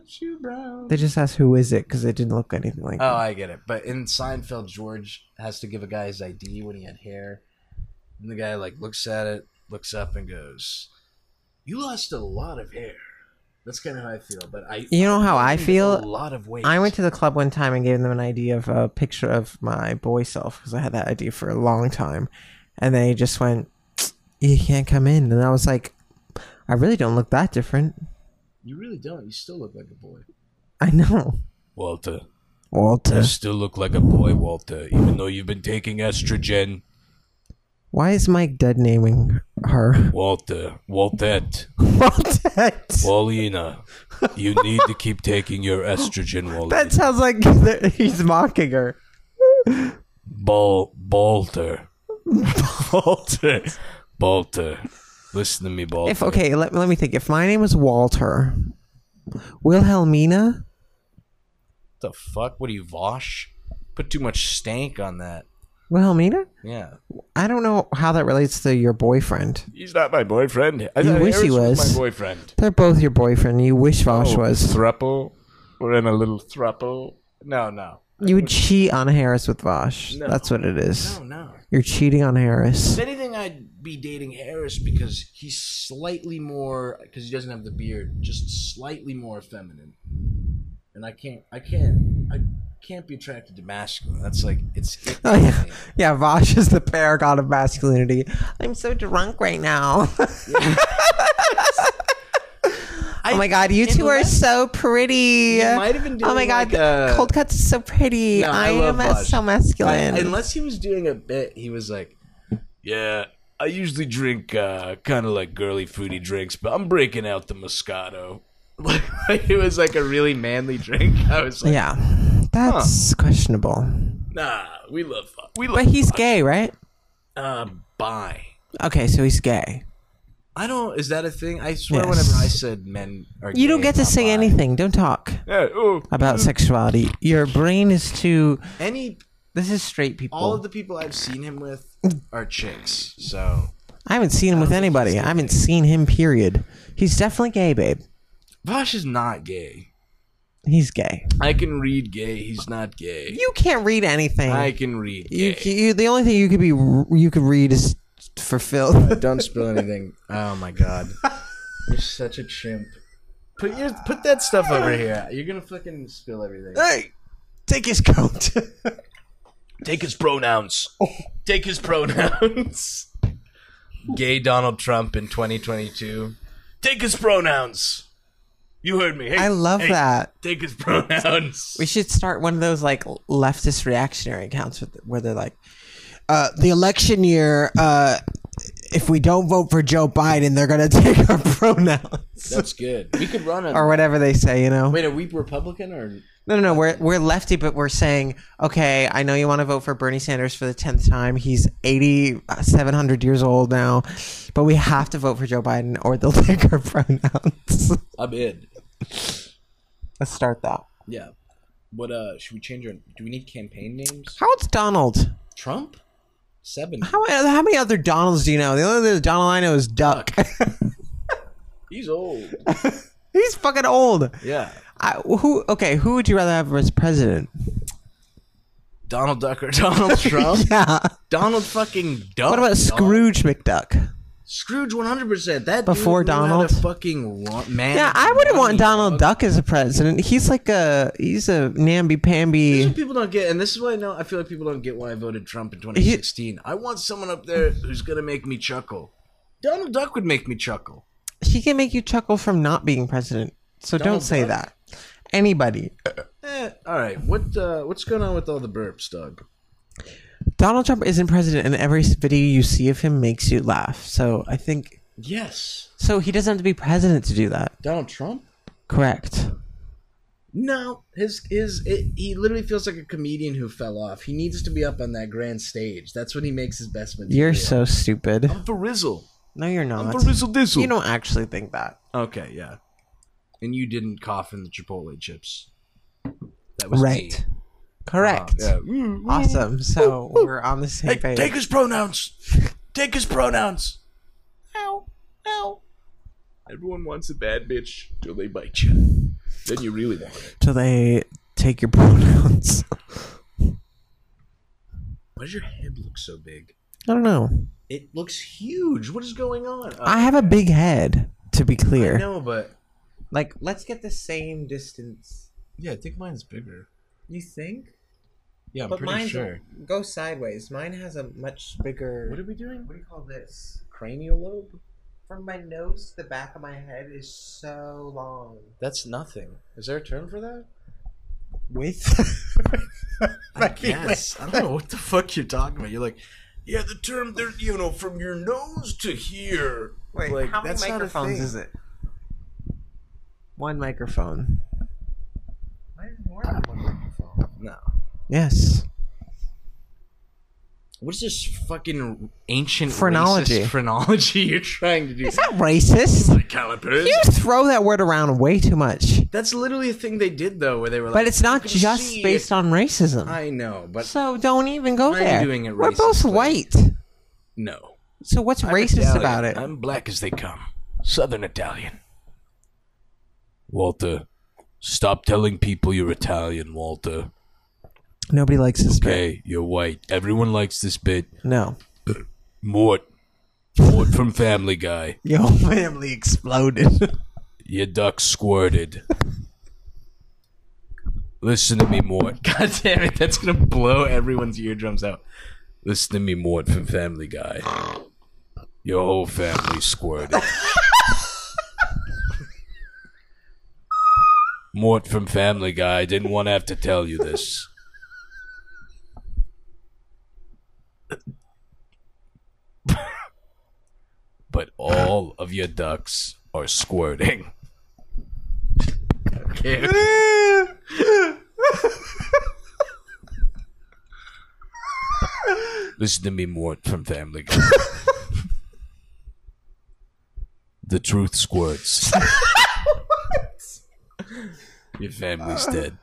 touch you, brown. They just asked who is it because it didn't look anything like. Oh, him. I get it. But in Seinfeld, George has to give a guy his I D when he had hair, and the guy like looks at it, looks up, and goes, "You lost a lot of hair." That's kind of how I feel. But I, You know how I gained feel? A lot of weight. I went to the club one time and gave them an idea of a picture of my boy self because I had that idea for a long time, and they just went, "You can't come in," and I was like, "I really don't look that different." You really don't. You still look like a boy. I know, Walter, Walter. you still look like a boy, Walter, even though you've been taking estrogen. Why is Mike dead naming her? Walter, Waltette, Walter. Paulina, you need to keep taking your estrogen, Walter. That sounds like he's mocking her. Bal Balter. Balter. Balter. Listen to me, Balter. If okay, let, let me think. If my name was Walter, Wilhelmina. The fuck? What are you, Vosh? Put too much stank on that. Wilhelmina? Yeah. I don't know how that relates to your boyfriend. He's not my boyfriend. I You thought wish he Harris was. my boyfriend. They're both your boyfriend. You wish Vosh Oh, was. thruple. We're in a little thruple. No, no. You would cheat on Harris with Vosh. No. That's what it is. No, no. You're cheating on Harris. If anything, I'd be dating Harris because he's slightly more, because he doesn't have the beard, just slightly more feminine. And I can't, I can't, I can't be attracted to masculine. That's like, it's. it's Oh yeah, yeah. Vosh is the paragon of masculinity. I'm so drunk right now. Oh my god, you two are so pretty. He might have been doing Oh my god, like a- Cold Cuts is so pretty. No, I, I love am Vosh. so masculine. I- unless he was doing a bit, he was like, Yeah, I usually drink uh, kind of like girly fruity drinks, but I'm breaking out the Moscato. like it was like a really manly drink. I was like, yeah, that's questionable. Nah, we love we love. But he's gay, right? uh, bye. Okay, so he's gay. I don't. Is that a thing? I swear, Yes. whenever I said men are, You don't gay, get to not say bi. anything. Don't talk Yeah, oh, about sexuality. Your brain is too. Any, This is straight people. all of the people I've seen him with are chicks. So I haven't seen him with anybody. I haven't seen him. Period. He's definitely gay, babe. Vosh is not gay. He's gay. I can read gay. He's not gay. You can't read anything. I can read you, gay. you, the only thing you could be you could read is for Phil. Don't spill anything. Oh my god, you're such a chimp. Put your put that stuff over here. You're gonna fucking spill everything. Hey, take his coat. Take his pronouns. Take his pronouns. Gay Donald Trump in twenty twenty-two. Take his pronouns. You heard me. Hey, I love hey, that. Take his pronouns. We should start one of those like leftist reactionary accounts with, where they're like, uh, the election year, uh, if we don't vote for Joe Biden, they're gonna take our pronouns That's good. We could run a. or whatever they say. You know. Wait, are we Republican or? No, no, no. We're we're lefty, but we're saying, okay, I know you want to vote for Bernie Sanders for the tenth time. He's eighty seven hundred years old now, but we have to vote for Joe Biden, or they'll take our pronouns. I'm in. Let's start that. Yeah. What? Uh, should we change our? Do we need campaign names? How old's Donald? Trump. Seven. How how many other Donalds do you know? The only other Donald I know is Duck. He's old. He's fucking old. Yeah. I, who? Okay, who would you rather have as president? Donald Duck or Donald Trump? Yeah. Donald fucking Duck. What about dog. Scrooge McDuck? Scrooge one hundred percent. That Before dude knew how Donald? to fucking wa- man. Yeah, I wouldn't want Donald Duck as a president. He's like a he's a namby This is pamby. what people don't get, and this is why I know I feel like people don't get why I voted Trump in twenty sixteen. I want someone up there who's gonna make me chuckle. Donald Duck would make me chuckle. He can make you chuckle from not being president. So Donald don't say Duck? that. Anybody. Eh, all right. What uh, what's going on with all the burps, Doug? Donald Trump isn't president, and every video you see of him makes you laugh. So I think Yes, so. He doesn't have to be president to do that. Donald Trump. Correct. No, his his it, he literally feels like a comedian who fell off. He needs to be up on that grand stage. That's when he makes his best material. You're so stupid. I'm for Rizzle. No, you're I'm not. for Rizzle Dizzle. You don't actually think that. Okay, yeah. And you didn't cough in the Chipotle chips. That was Right. me. Correct. Yeah. Mm, mm. Awesome. So we're on the same Hey, page. take his pronouns. Take his pronouns. Ow. Ow. Everyone wants a bad bitch till they bite you. Then you really want it. till they take your pronouns. Why does your head look so big? I don't know. It looks huge. What is going on? Oh, I have a big head, to be clear. I know, but Like, let's get the same distance. yeah, I think mine's bigger. You think? Yeah, I'm But pretty mine sure. go sideways. Mine has a much bigger. What are we doing? What do you call this? Cranial lobe? From my nose to the back of my head is so long. That's nothing. Is there a term for that? With? I guess. I don't know what the fuck you're talking about. You're like, yeah, the term there, you know, from your nose to here. Wait, like, how many that's not a microphones thing. is it? One microphone. Why is more than one microphone? No. Yes. What is this fucking ancient Phrenology. racist phrenology you're trying to do? It's not racist. Like calipers. You throw that word around way too much. That's literally a thing they did though, where they were like, But it's not "You can just see based it." on racism. I know, but So don't even go I'm there. doing it We're both racistly. white. no. So what's I'm racist Italian. about it? I'm black as they come. Southern Italian. Walter, stop telling people you're Italian, Walter. Nobody likes this bit. Okay, you're white. Everyone likes this bit. No. Mort. Mort from Family Guy. Your family exploded. Your duck squirted. Listen to me, Mort. God damn it, that's gonna blow everyone's eardrums out. Listen to me, Mort from Family Guy. Your whole family squirted. Mort from Family Guy didn't want to have to tell you this. But all of your ducks are squirting. Okay. Listen to me, Mort from Family Guy. The truth squirts. Your family's dead.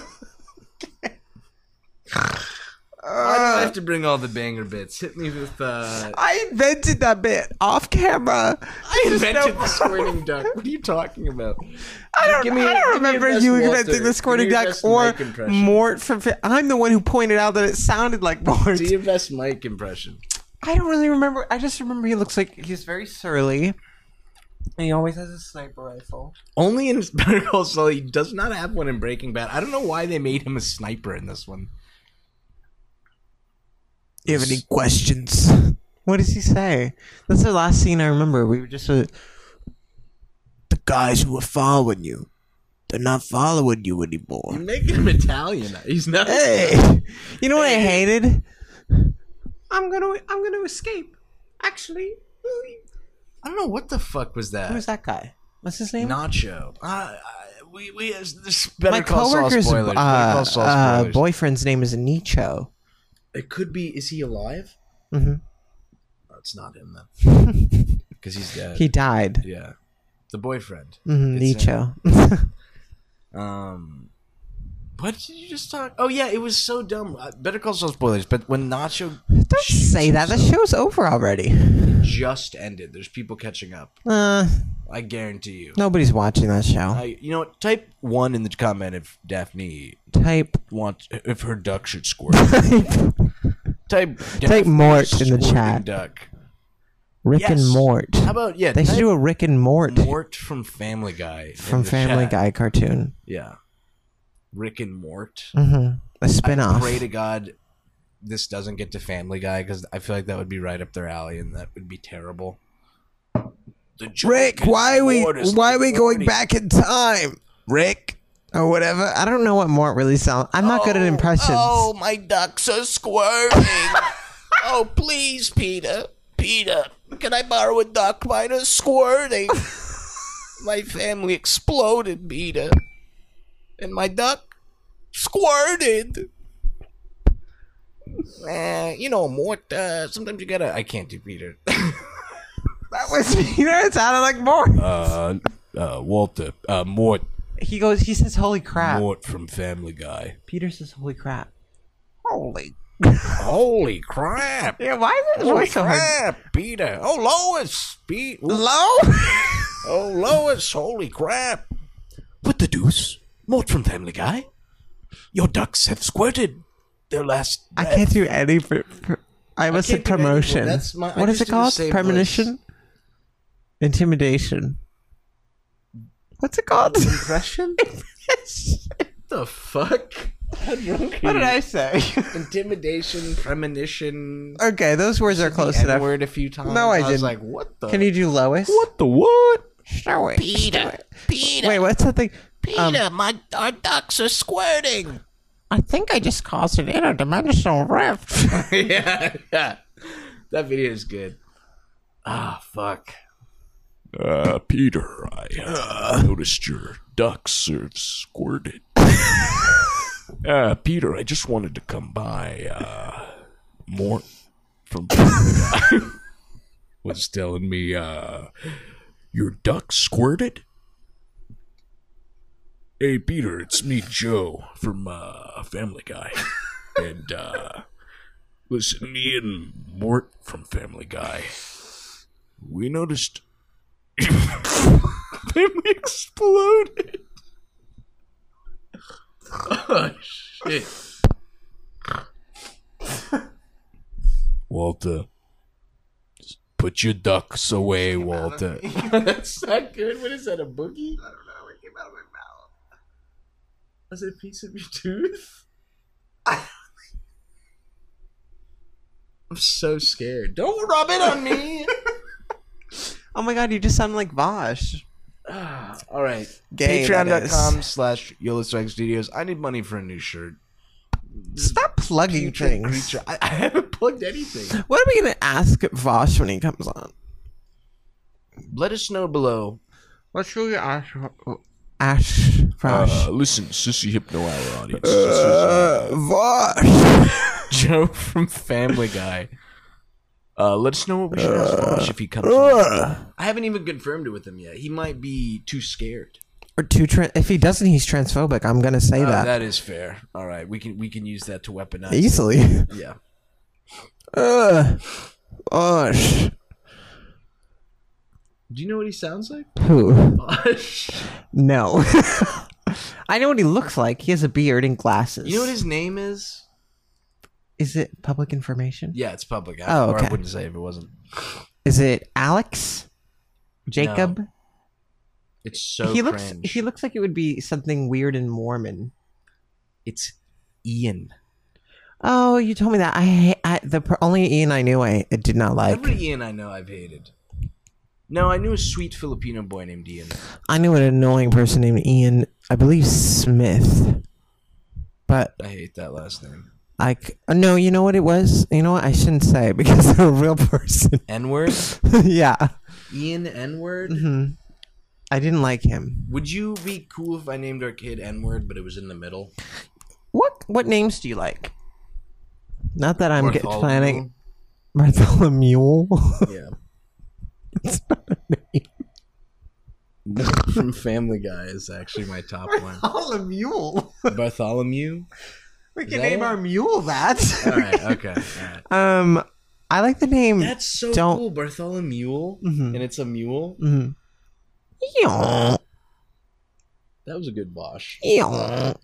Why do I have to bring all the banger bits? Hit me with, uh... I invented that bit off camera. I invented the squirting duck. What are you talking about? I don't, Give me- I don't give me your remember best you Walter. inventing the squirting Give me your duck best or Mike impression. Mort from. Fa- I'm the one who pointed out that it sounded like Mort. Do your best Mike impression. I don't really remember. I just remember he looks like he's very surly, and he always has a sniper rifle. Only in Better Call Saul, he does not have one in Breaking Bad. I don't know why they made him a sniper in this one. You have any questions? What does he say? That's the last scene I remember. We were just uh, the guys who were following you. They're not following you anymore. You're making him Italian. He's not. Hey, you know what I hated? I'm gonna, I'm gonna escape. Actually, I don't know what the fuck was that. who's that guy? What's his name? Nacho. Uh, uh, we we this Better My Call Saul coworker's spoilers. Better uh, Call Saul uh, spoilers. boyfriend's name is Nicho. It could be. Is he alive? Mm-hmm. Oh, it's not him then, because he's dead. He died. Yeah, the boyfriend. Mm-hmm, It's him. Nicho. Um, what did you just talk? Oh yeah, it was so dumb. Uh, Better Call Saul spoilers, but when Nacho Don't say that. The show's over already. just ended, there's people catching up. Uh, I guarantee you. nobody's watching that show. I, you know what? Type one in the comment if Daphne Type wants if her duck should squirt. Type Type Mort in the squirting chat. Duck. Rick Yes. and Mort. How about yeah? They should type do a Rick and Mort Mort from Family Guy in from the Family chat. Guy cartoon. Yeah, Rick and Mort. Mm-hmm. A I spinoff. pray to God this doesn't get to Family Guy because I feel like that would be right up their alley and that would be terrible. The joke Rick, is why are we Mort is why are we going forty. back in time? Rick or whatever. I don't know what Mort really sounds. I'm not good at impressions. Oh, my ducks are squirting. Oh, please, Peter. Peter, can I borrow a duck? Mine are squirting. My family exploded, Peter. And my duck squirted. Eh, you know, Mort, uh, sometimes you gotta... I can't do Peter. That was Peter. It sounded like Mort. uh, uh, Walter. Uh, Mort. He goes. He says, "Holy crap!" Mort from Family Guy. Peter says, "Holy crap!" Holy. Holy crap. Yeah. Why is it Holy voice so hard? crap, Peter. Oh, Lois. Pete. Low. Oh, Lois, holy crap. What the deuce? Mort from Family Guy. Your ducks have squirted their last. I can't do any. Pr- pr- I almost said can't do any- well, promotion. that's my- I What is just it do the called? same Premonition? Intimidation. What's it called? Impression? The fuck? How drunk What did I say? Intimidation, premonition. Okay, those words are close the enough. N-word a few times. No, I was didn't. like, what the? Can you do Lois? What the what? Show it. Peter, Show it. Peter, Wait, what's that thing? Peter, Um, my our ducks are squirting. I think I just caused an interdimensional rift. yeah, yeah. That video is good. Ah, fuck. Uh, Peter, I uh, noticed your ducks are squirted. uh, Peter, I just wanted to come by. Uh, Mort from was telling me, uh, your ducks squirted? Hey, Peter, it's me, Joe, from, uh, Family Guy. And, uh, listen, me and Mort from Family Guy, we noticed family exploded. Oh, shit. Walter, just put your ducks away, Walter. That's not good. What is that, a boogie? I don't know. It came out of my mouth. Was it a piece of your tooth? I'm so scared. Don't rub it on me. Oh my god, you just sound like Vosh. All right. Gay, that Patreon.com is. slash YOLO Swag Studios. I need money for a new shirt. Stop plugging Putrid things. creature. I, I haven't plugged anything. What are we gonna ask Vosh when he comes on? Let us know below. What should we ask Ash Vosh? Uh, listen, Sissy Hypno Hour audience. Uh, Vosh. Joe from Family Guy. Uh, let us know what we should ask Vosh if he comes on. I haven't even confirmed it with him yet. He might be too scared. Or too tra- if he doesn't, he's transphobic. I'm gonna say Uh, that. that is fair. All right, we can we can use that to weaponize. Easily. Yeah. Uh, Vosh. Do you know what he sounds like? Who? Vosh. No. I know what he looks like. He has a beard and glasses. You know what his name is? Is it public information? Yeah, it's public. I, Oh, Or okay. I wouldn't say if it wasn't. Is it Alex? Jacob? No. It's so he looks. cringe. He looks like it would be something weird and Mormon. It's Ian. Oh, you told me that. I, ha- I the pr- only Ian I knew I, I did not like. Every Ian I know I've hated. No, I knew a sweet Filipino boy named Ian. I knew an annoying person named Ian. I believe Smith. But I hate that last name. I c- no, you know what it was. You know what I shouldn't say because they're a real person. N-word? Yeah. Ian N-word? hmm I didn't like him. Would you be cool if I named our kid N-word, but it was in the middle? What what names do you like? Not that I'm get, Bartholomew? planning. Bartholomew. Yeah. It's not a name. From Family Guy is actually my top one. Bartholomew. Bartholomew? We Is can that name it? our mule that. All right, okay. All right. Um, I like the name. That's so Don't- cool. Bartholomew, Mhm. and it's a mule. Mhm. Eeyaw. That was a good Bosch. Eeyaw.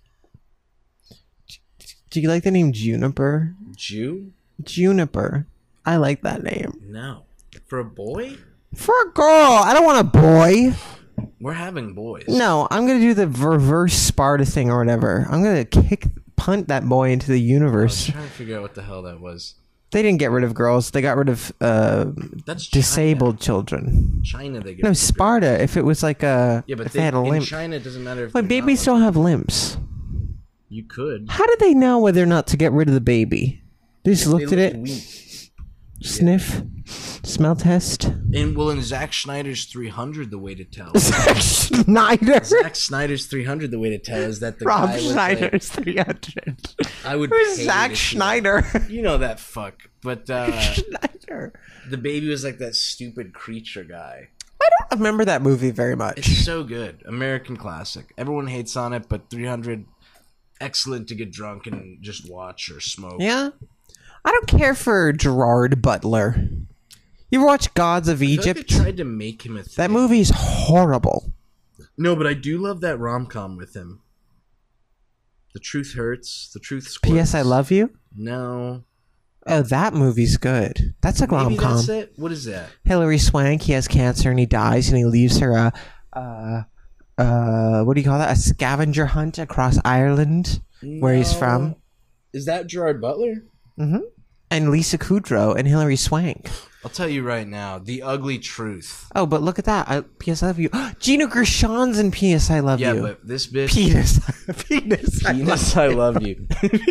Do you like the name Juniper? Jew? Juniper. I like that name. No. For a boy? For a girl. I don't want a boy. We're having boys. No, I'm going to do the reverse Sparta thing or whatever. I'm going to kick, punt that boy into the I was universe. trying to figure out what the hell that was. They didn't get rid of girls. They got rid of uh, That's disabled children. China. China they get No, rid of Sparta. If it was like a, Yeah, but if they, they had a in limp. China it doesn't matter if But they're not babies like- don't have limps. You could. How did they know whether or not to get rid of the baby? They just They looked at look it, weak. sniff, smell test. And well, in Zack Snyder's three hundred, the way to tell. Zack Schneider. Zack Snyder's three hundred, the way to tell is that the Rob guy was Schneider's three hundred. like, I would Who's pay Zack to see Schneider? that. You know that fuck. But uh, Schneider. the baby was like that stupid creature guy. I don't remember that movie very much. It's so good. American classic. Everyone hates on it, but three hundred, excellent to get drunk and just watch or smoke. Yeah? I don't care for Gerard Butler. You ever watch Gods of I feel like Egypt? they tried to make him a thing. That movie is horrible. No, but I do love that rom com with him. The Truth Hurts. The Truth Squirts. P S. I Love You. No. Oh, that movie's good. That's a rom Maybe com. that's it. What is that? Hilary Swank. He has cancer and he dies and he leaves her a, uh, uh, what do you call that? A scavenger hunt across Ireland, where he's No. from. Is that Gerard Butler? Mm-hmm. And Lisa Kudrow and Hilary Swank. I'll tell you right now, The Ugly Truth. Oh, but look at that. I, P S. I Love You. Gina Gershon's in P S. I Love Yeah, You. but this bitch. Penis. Penis. I Penis, I love you.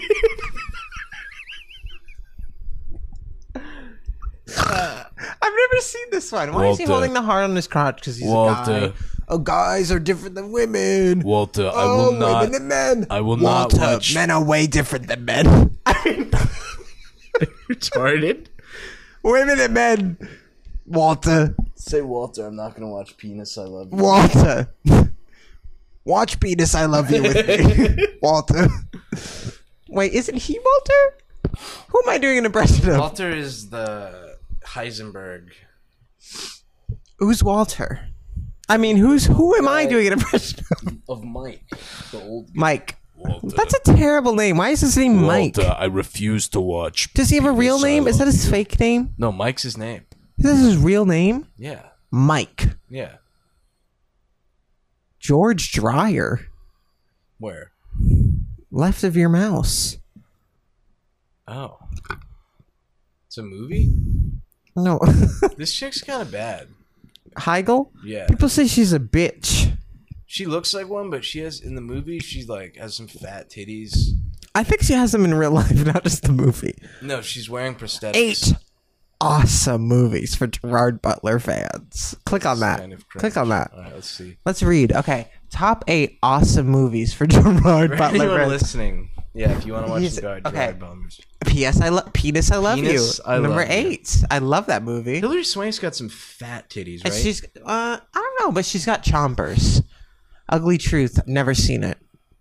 I've never seen this one. Why is he Walter. holding the heart on his crotch? Because he's a Walter. guy. Oh, guys are different than women. Walter, I oh, will not. women and men. I will not Walter, watch- men are way different than men. I mean, Retarded? women and men. Walter. Say Walter, I'm not going to watch Penis, I love you. Walter. Watch Penis, I Love You with me. Walter. Wait, isn't he Walter? Who am I doing an impression of? Walter is the Heisenberg. Who's Walter? I mean, who's who am I doing an impression of? Of Mike, the old Mike. Walter. That's a terrible name. Why is his name Mike? Walter, I refuse to watch. Does he have a real Penis, I name? Is that Love his You. fake name? No, Mike's his name. Is that his real name? Yeah, Mike. yeah. George Dreyer. Where? Left of your mouse. Oh. It's a movie? No. This chick's kind of bad. Heigl? Yeah. People say she's a bitch. She looks like one, but she has, in the movie, she's like, has some fat titties. I think she has them in real life, not just the movie. No, she's wearing prosthetics. Eight awesome movies for Gerard Butler fans. Click on that. Kind of cringe. Click on that. All right, let's see. Let's read. Okay. Top eight awesome movies for Gerard For Butler anyone fans. listening, yeah, if you want to watch He's- some Gerard, okay. Gerard Butler's. P S. I love Penis. I love Penis, you. I Number Love You. eight. I love that movie. Hilary Swank's got some fat titties, And right? she's uh I don't know, but she's got chompers. Ugly Truth. Never seen it.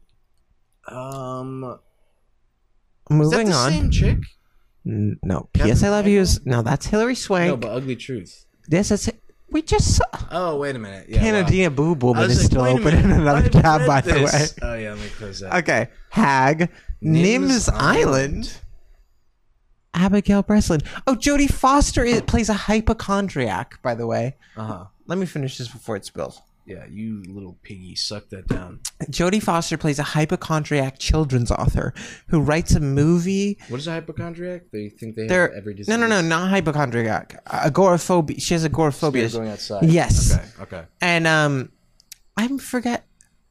Um, is that Moving the on. same chick? N- No. Kevin P S. I Love You is Heigl? no. That's Hilary Swank. No, but Ugly Truth. This is we just saw Oh, wait a minute. Yeah, wow. Canadina Boob I Woman was is like, still wait a open in minute, another I've tab, read by the way. this. Oh yeah, let me close that. Okay. Hag. Nims, Nims Island. Island. Abigail Breslin. Oh, Jodie Foster is, plays a hypochondriac, by the way. Uh huh. Let me finish this before it spills. Yeah, you little piggy, suck that down. Jodie Foster plays a hypochondriac children's author who writes a movie. What is a hypochondriac? They think they have They're, every disease. no, no, no, not hypochondriac. Agoraphobia. She has agoraphobia. Fear going outside. Yes. Okay. Okay. And um, I forget.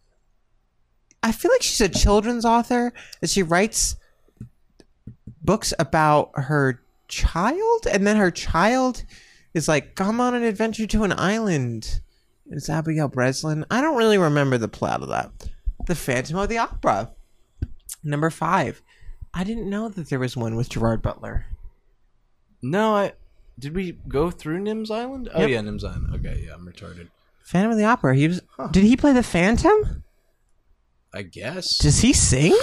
I feel like she's a children's author, and she writes books about her child, and then her child is like, "Come on an adventure to an island." It's Abigail Breslin. I don't really remember the plot of that. The Phantom of the Opera. Number five. I didn't know that there was one with Gerard Butler. No, I did we go through Nims Island? Oh Yep. yeah, Nims Island. Okay, yeah, I'm retarded. Phantom of the Opera. He was. Did he play the Phantom? I guess. Does he sing?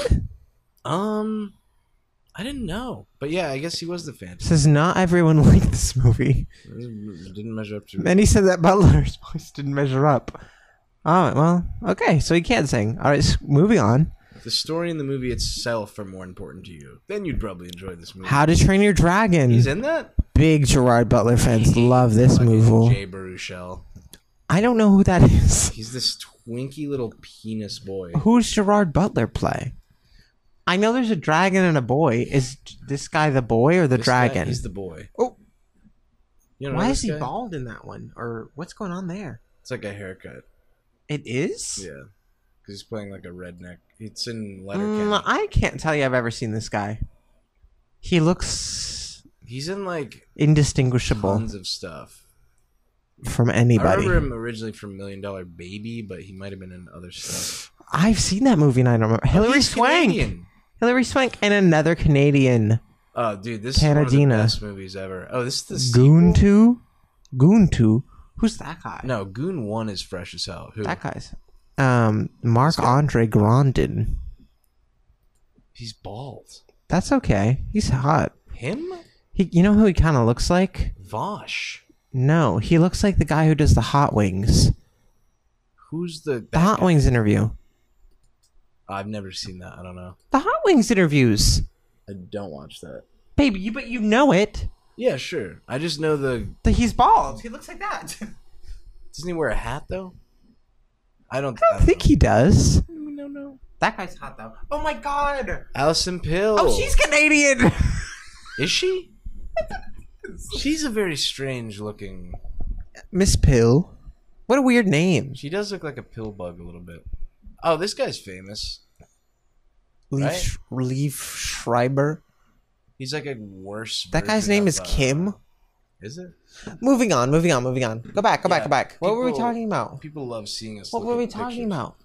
Um, I didn't know, but yeah, I guess he was the Phantom. Says not everyone liked this movie. It didn't measure up to. And he said that Butler's voice didn't measure up. Oh, well, okay, so he can't sing. All right, s- moving on. If the story in the movie itself are more important to you, then you'd probably enjoy this movie. How to Train Your Dragon. He's in that? Big Gerard Butler fans love this Fucking movie. Jay Baruchel. I don't know who that is. He's this twinky little penis boy. Who's Gerard Butler play? I know there's a dragon and a boy. Is this guy the boy or the This guy, dragon? he's the boy. Oh, You don't know why this is he guy? bald in that one? Or what's going on there? It's like a haircut. It is? Yeah. Because he's playing like a redneck. It's in Letterkenny. Mm, I can't tell you I've ever seen this guy. He looks He's in like indistinguishable tons of stuff. from I anybody. remember him originally from Million Dollar Baby, but he might have been in other stuff. I've seen that movie and I don't remember. Hilary He's Swank. Canadian. Hilary Swank and another Canadian. Oh, dude, this is one of the Canadina. best movies ever. Oh, this is the sequel? Goon two? Goon two? Who's that guy? No, Goon one is fresh as hell. Who? That guy's um Marc Andre Grandin. He's bald. That's okay. He's hot. Him? He, you know who he kind of looks like? Vosh. No, he looks like the guy who does the hot wings. Who's the The Hot guy? Wings interview. I've never seen that. I don't know. The Hot Wings interviews. I don't watch that. Baby, you but you know it. Yeah, sure. I just know the. That he's bald. He looks like that. Doesn't he wear a hat though? I don't. I don't think he does. No, no. That guy's hot though. Oh my god. Alison Pill. Oh, she's Canadian. Is she? She's a very strange looking. Miss Pill. What a weird name. She does look like a pill bug a little bit. Oh, this guy's famous. Leaf, Right? Sh- Leaf Schreiber. He's like a worse. That guy's version name of, is uh, Kim. Is it? Moving on, moving on, moving on. Go back, go back, Yeah, go back. What were we people- talking about? People love seeing us. What look were we at talking pictures. about?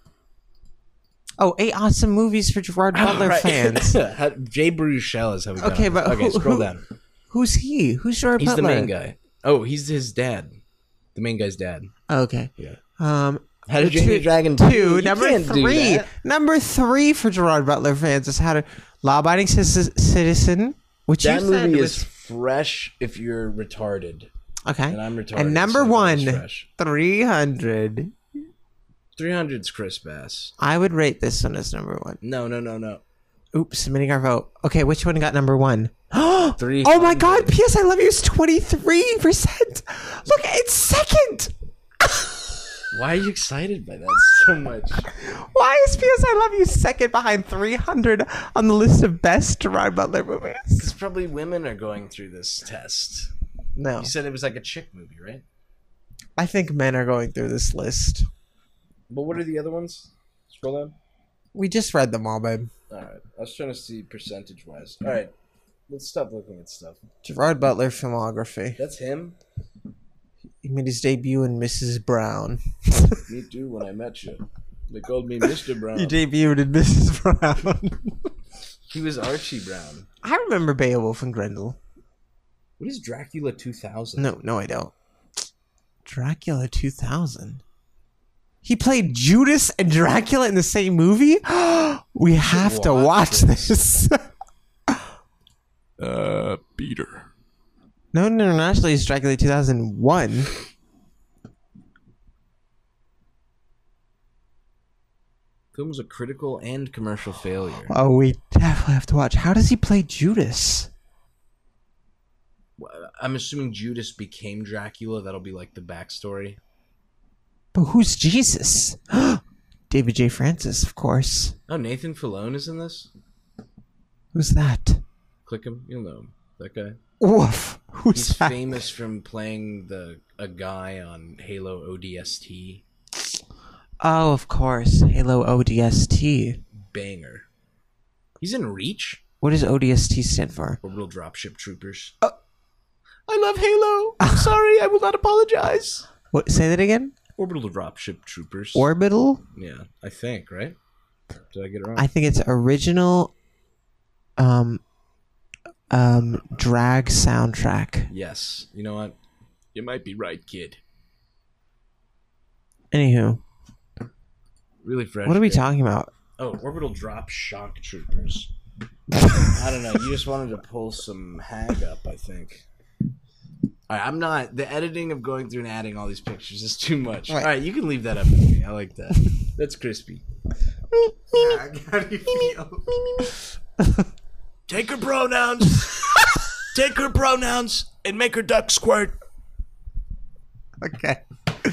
Oh, eight awesome movies for Gerard Butler Right. fans. How- Jay Baruchel is how we got Okay, on but this. okay, who- scroll who- down. Who's he? Who's Gerard He's Butler? the main guy. Oh, he's his dad. The main guy's dad. Okay. Yeah. Um, How to two- Train Your Dragon two. two. You Number can't do three. that. Number three for Gerard Butler fans is How to Law-Abiding Citis- Citizen, which That you said movie was is fresh if you're retarded. okay. And I'm retarded. And number so one, it's fresh. three hundred. three hundred's Chris Bass. I would rate this one as number one. No, no, no, no. Oops, submitting our vote. Okay, which one got number one? Three. Oh my god, P S I Love You is twenty-three percent. Look, it's second. Why are you excited by that so much? Why is P S I Love You second behind three hundred on the list of best Gerard Butler movies? Because probably women are going through this test. No, You said it was like a chick movie, right? I think men are going through this list. But what are the other ones? Scroll down. We just read them all, babe. All right. I was trying to see percentage wise. All right. Let's stop looking at stuff. Gerard Butler filmography. That's him. He made his debut in Missus Brown. Me too. When I met you, they called me Mister Brown. He debuted in Missus Brown. He was Archie Brown. I remember Beowulf and Grendel. What is Dracula two thousand? No, no, I don't. Dracula two thousand. He played Judas and Dracula in the same movie? We have to watch watch this. Uh, Peter. No, no, no, actually, it's Dracula two thousand one. Film was a critical and commercial failure. Oh, we definitely have to watch. How does he play Judas? I'm assuming Judas became Dracula. That'll be like the backstory. But who's Jesus? David J. Francis, of course. Oh, Nathan Fillion is in this? Who's that? Click him. You'll know him. That guy. Woof. Who's He's that? famous from playing the a guy on Halo O D S T. Oh, of course. Halo O D S T. Banger. He's in Reach. What does O D S T stand for? Orbital Dropship Troopers. I love Halo. I'm sorry. I will not apologize. What? Say that again. Orbital Dropship Troopers. Orbital. yeah, I think, right? Did I get it wrong? I think it's original. Um. Um. Drag soundtrack. yes. You know what? You might be right, kid. Anywho, Really fresh. what are we dude. talking about? Oh, Orbital Drop Shock Troopers. I don't know. You just wanted to pull some hag up, I think. All right, I'm not. The editing of going through and adding all these pictures is too much. Right. All right, you can leave that up with me. I like that. That's crispy. How do you feel? Take her pronouns. Take her pronouns and make her duck squirt. Okay.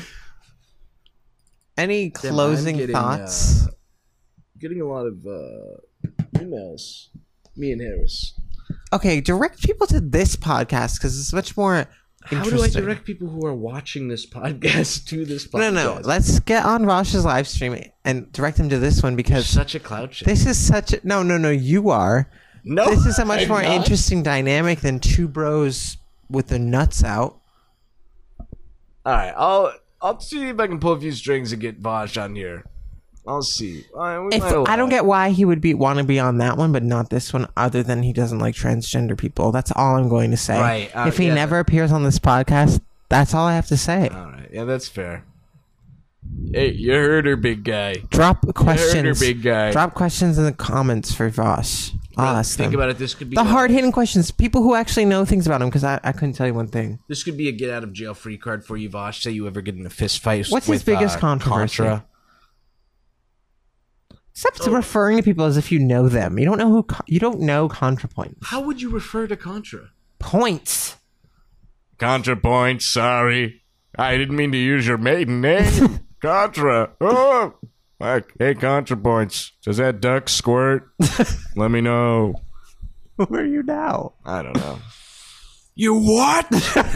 Any Damn, closing I'm getting, thoughts? uh, getting a lot of uh, emails. Me and Harris. Okay, direct people to this podcast because it's much more How interesting. do I direct people who are watching this podcast to this podcast? No, no. Let's get on Rosh's live stream and direct them to this one You're because such a cloud chaser. this is such a no, no, no. You are. No, This is a much I'm more not. interesting dynamic than two bros with their nuts out. All right, I'll I'll see if I can pull a few strings and get Vosh on here. I'll see. Uh, we If, might allow I don't it. get why he would be want to be on that one, but not this one. Other than he doesn't like transgender people. That's all I'm going to say. Right, uh, if he yeah. never appears on this podcast, that's all I have to say. All right, yeah, that's fair. Hey, you heard her, big guy. Drop You heard her, questions. big guy. Drop questions in the comments for Vosh. I'll ask Think them. about it. This could be The a- hard hitting questions. People who actually know things about him, because I, I couldn't tell you one thing. This could be a get out of jail free card for you, Vosh. Say you ever get in a fist fight. What's his with, biggest uh, controversy? Contra. Stop referring to people as if you know them. You don't know who. Co- You don't know ContraPoints. How would you refer to Contra? Points. ContraPoint, sorry. I didn't mean to use your maiden name. Contra. Oh. Like, hey, ContraPoints. Does that duck squirt? Let me know. Who are you now? I don't know. You what?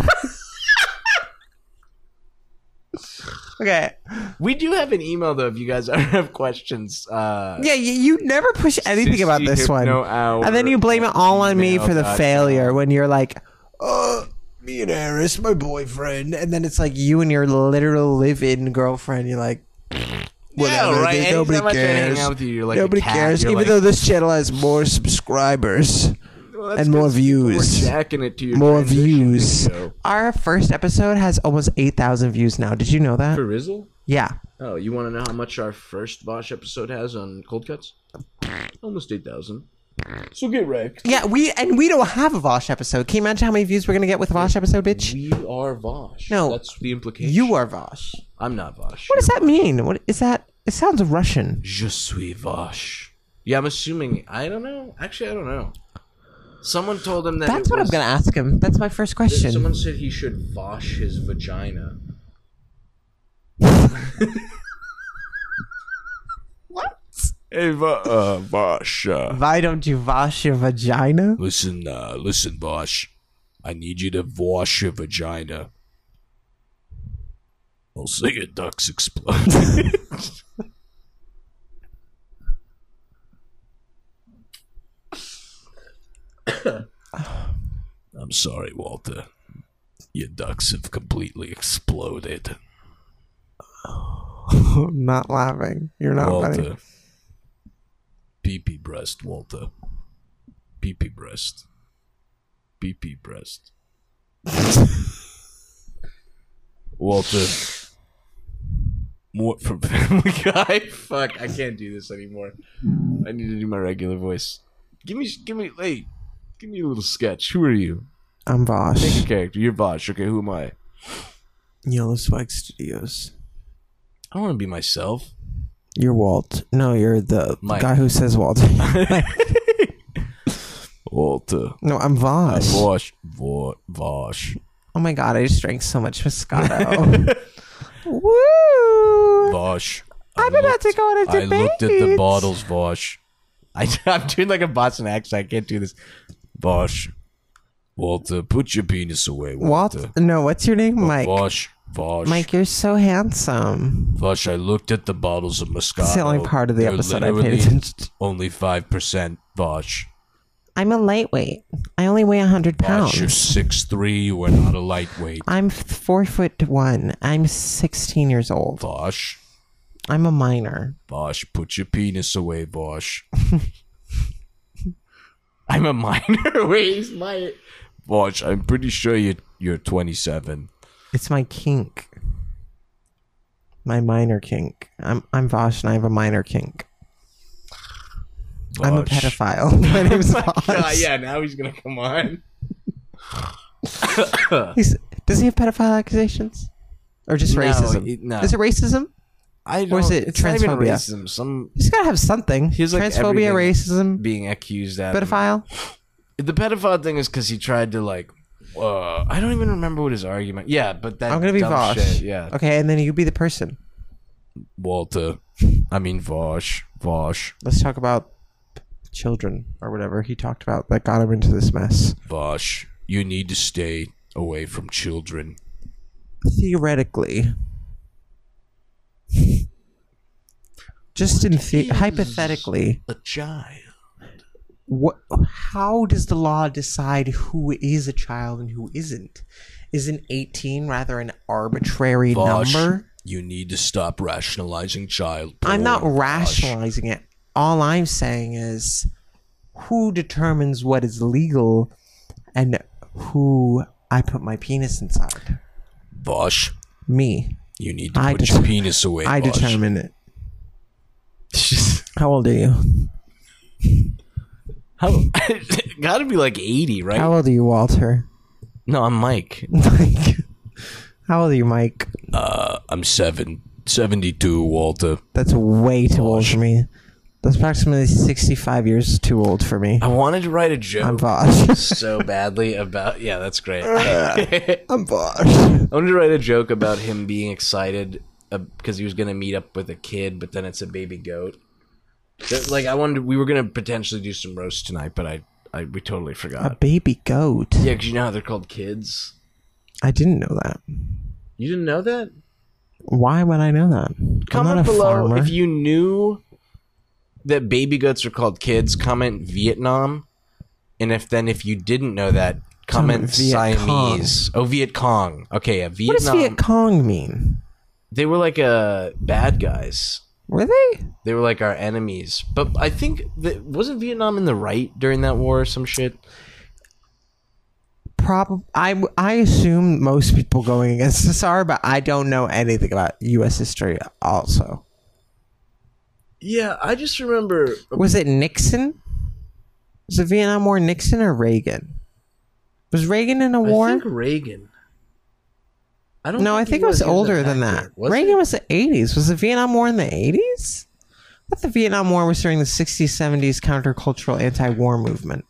Okay. We do have an email though. If you guys ever have questions, uh, Yeah, you, you never push anything about this one. Hour And then you blame it all on me for the gmail dot failure when you're like, uh, me and Eris, my boyfriend. And then it's like you and your literal live-in girlfriend. You're like, whatever. yeah, right. dude, Anytime Nobody I try to hang cares. out with you, you're like Nobody a cat. cares. You're Even like, though this channel has more subscribers well, that's and more 'cause views. We're jacking it to your More transition views. video. Our first episode has almost eight thousand views now. Did you know that? For Rizzle? Yeah. Oh, you want to know how much our first Vosh episode has on Cold Cuts? Almost eight thousand. So get wrecked. Yeah, we and we don't have a Vosh episode. Can you imagine how many views we're gonna get with a Vosh episode, bitch? We are Vosh. No. That's the implication. You are Vosh. I'm not Vosh. What does that mean? What is that? It sounds Russian. Je suis Vosh. Yeah, I'm assuming. I don't know. Actually, I don't know. Someone told him that. That's it what I'm was- gonna ask him. That's my first question. Someone said he should Vosh his vagina. What? Hey, Va- uh, Vosh. Uh, Why don't you wash your vagina? listen, uh, listen, Vosh. I need you to wash your vagina. I'll say your ducks explode. I'm sorry, Walter. Your ducks have completely exploded. I'm not laughing. You're not Walter. funny. Pee-pee breast, Walter. Pee-pee breast. Pee-pee breast. Walter. More from Family Guy. Fuck, I can't do this anymore. I need to do my regular voice. Give me, give me, hey, give me a little sketch. Who are you? I'm Take a Vosh. character. You're Vosh. Okay, who am I? Yellow Spike Studios. I want to be myself. You're Walt. No, you're the Mike. guy who says Walt. Walter. No, I'm Vosh. Vosh. Vo- Vosh. Oh my god, I just drank so much Moscato. Woo! Vosh. I'm I about to go on a I debate. looked at the bottles, Vosh. I, I'm doing like a Boston accent. I can't do this. Vosh. Walter, put your penis away, Walter. Walt? No, what's your name? Mike. Vosh. Vosh. Mike, you're so handsome. Vosh, I looked at the bottles of Moscato. It's the only part of the They're episode I paid literally attention to. Only five percent, Vosh. I'm a lightweight. I only weigh one hundred Vosh, you're pounds. six three. You are not a lightweight. I'm four foot one. I'm sixteen years old. Vosh. I'm a minor. Vosh, put your penis away, Vosh. I'm a minor. Wait, he's my. Vosh, I'm pretty sure you're, you're twenty-seven. It's my kink. My minor kink. I'm I'm Vosh and I have a minor kink. I'm a Vosh. pedophile. My name's Vosh. God, yeah, now he's gonna come on. He's, does he have pedophile accusations? Or just No, racism? it- no. Is it racism? I Or is don't- it it's not even transphobia? racism. Some He's got to have something. He's like Transphobia, everything. racism, being accused at pedophile. The pedophile thing is because he tried to like. Uh, I don't even remember what his argument. Yeah, but that. I'm gonna be dumb Vosh. shit, yeah. Okay, and then you be the person. Walter. I mean, Vosh. Vosh. Let's talk about children or whatever he talked about that got him into this mess. Vosh. You need to stay away from children. Theoretically, just in the- hypothetically, A child. what? How does the law decide who is a child and who isn't? Isn't eighteen rather an arbitrary Vosh, number? you need to stop rationalizing child I'm not porn, Vosh. rationalizing it. All I'm saying is who determines what is legal and who I put my penis inside. Vosh, Me. you need to I put det- your penis away, I Vosh. determine it. How old are you? How? Gotta be like eighty, right? How old are you, Walter? No, I'm Mike. Mike. How old are you, Mike? Uh, I'm seven, seventy-two, Walter. That's way too old for me. That's approximately sixty-five years too old for me. I wanted to write a joke. I'm Vosh. so badly about. Yeah, that's great. I'm Vosh. I wanted to write a joke about him being excited because he was gonna meet up with a kid, but then it's a baby goat. That- Like I wanted, we were gonna potentially do some roast tonight, but I, I we totally A forgot. baby goat. Yeah, because you know how they're called kids. I didn't know that. You didn't know that? Why would I know that? I'm not Comment a below farmer. if you knew that baby goats are called kids. Comment Vietnam, and if then if you didn't know that, comment Comment Viet Cong. Siamese. Oh, Viet Cong. Okay, yeah, What does Vietnam. Viet Cong mean? They were like uh bad guys. Were they? They were like our enemies. But I think that wasn't Vietnam in the right during that war or some shit. Probably. I I assume most people going against us are, but I don't know anything about U S history. Also, Yeah, I just remember. was it Nixon? Was it Vietnam War Nixon or Reagan? Was Reagan in a war? I think Reagan. I don't. No, I think it was he older a than factor. that. Was Reagan it? was the eighties. Was the Vietnam War in the eighties? I thought the Vietnam War was during the sixties, seventies countercultural anti-war movement.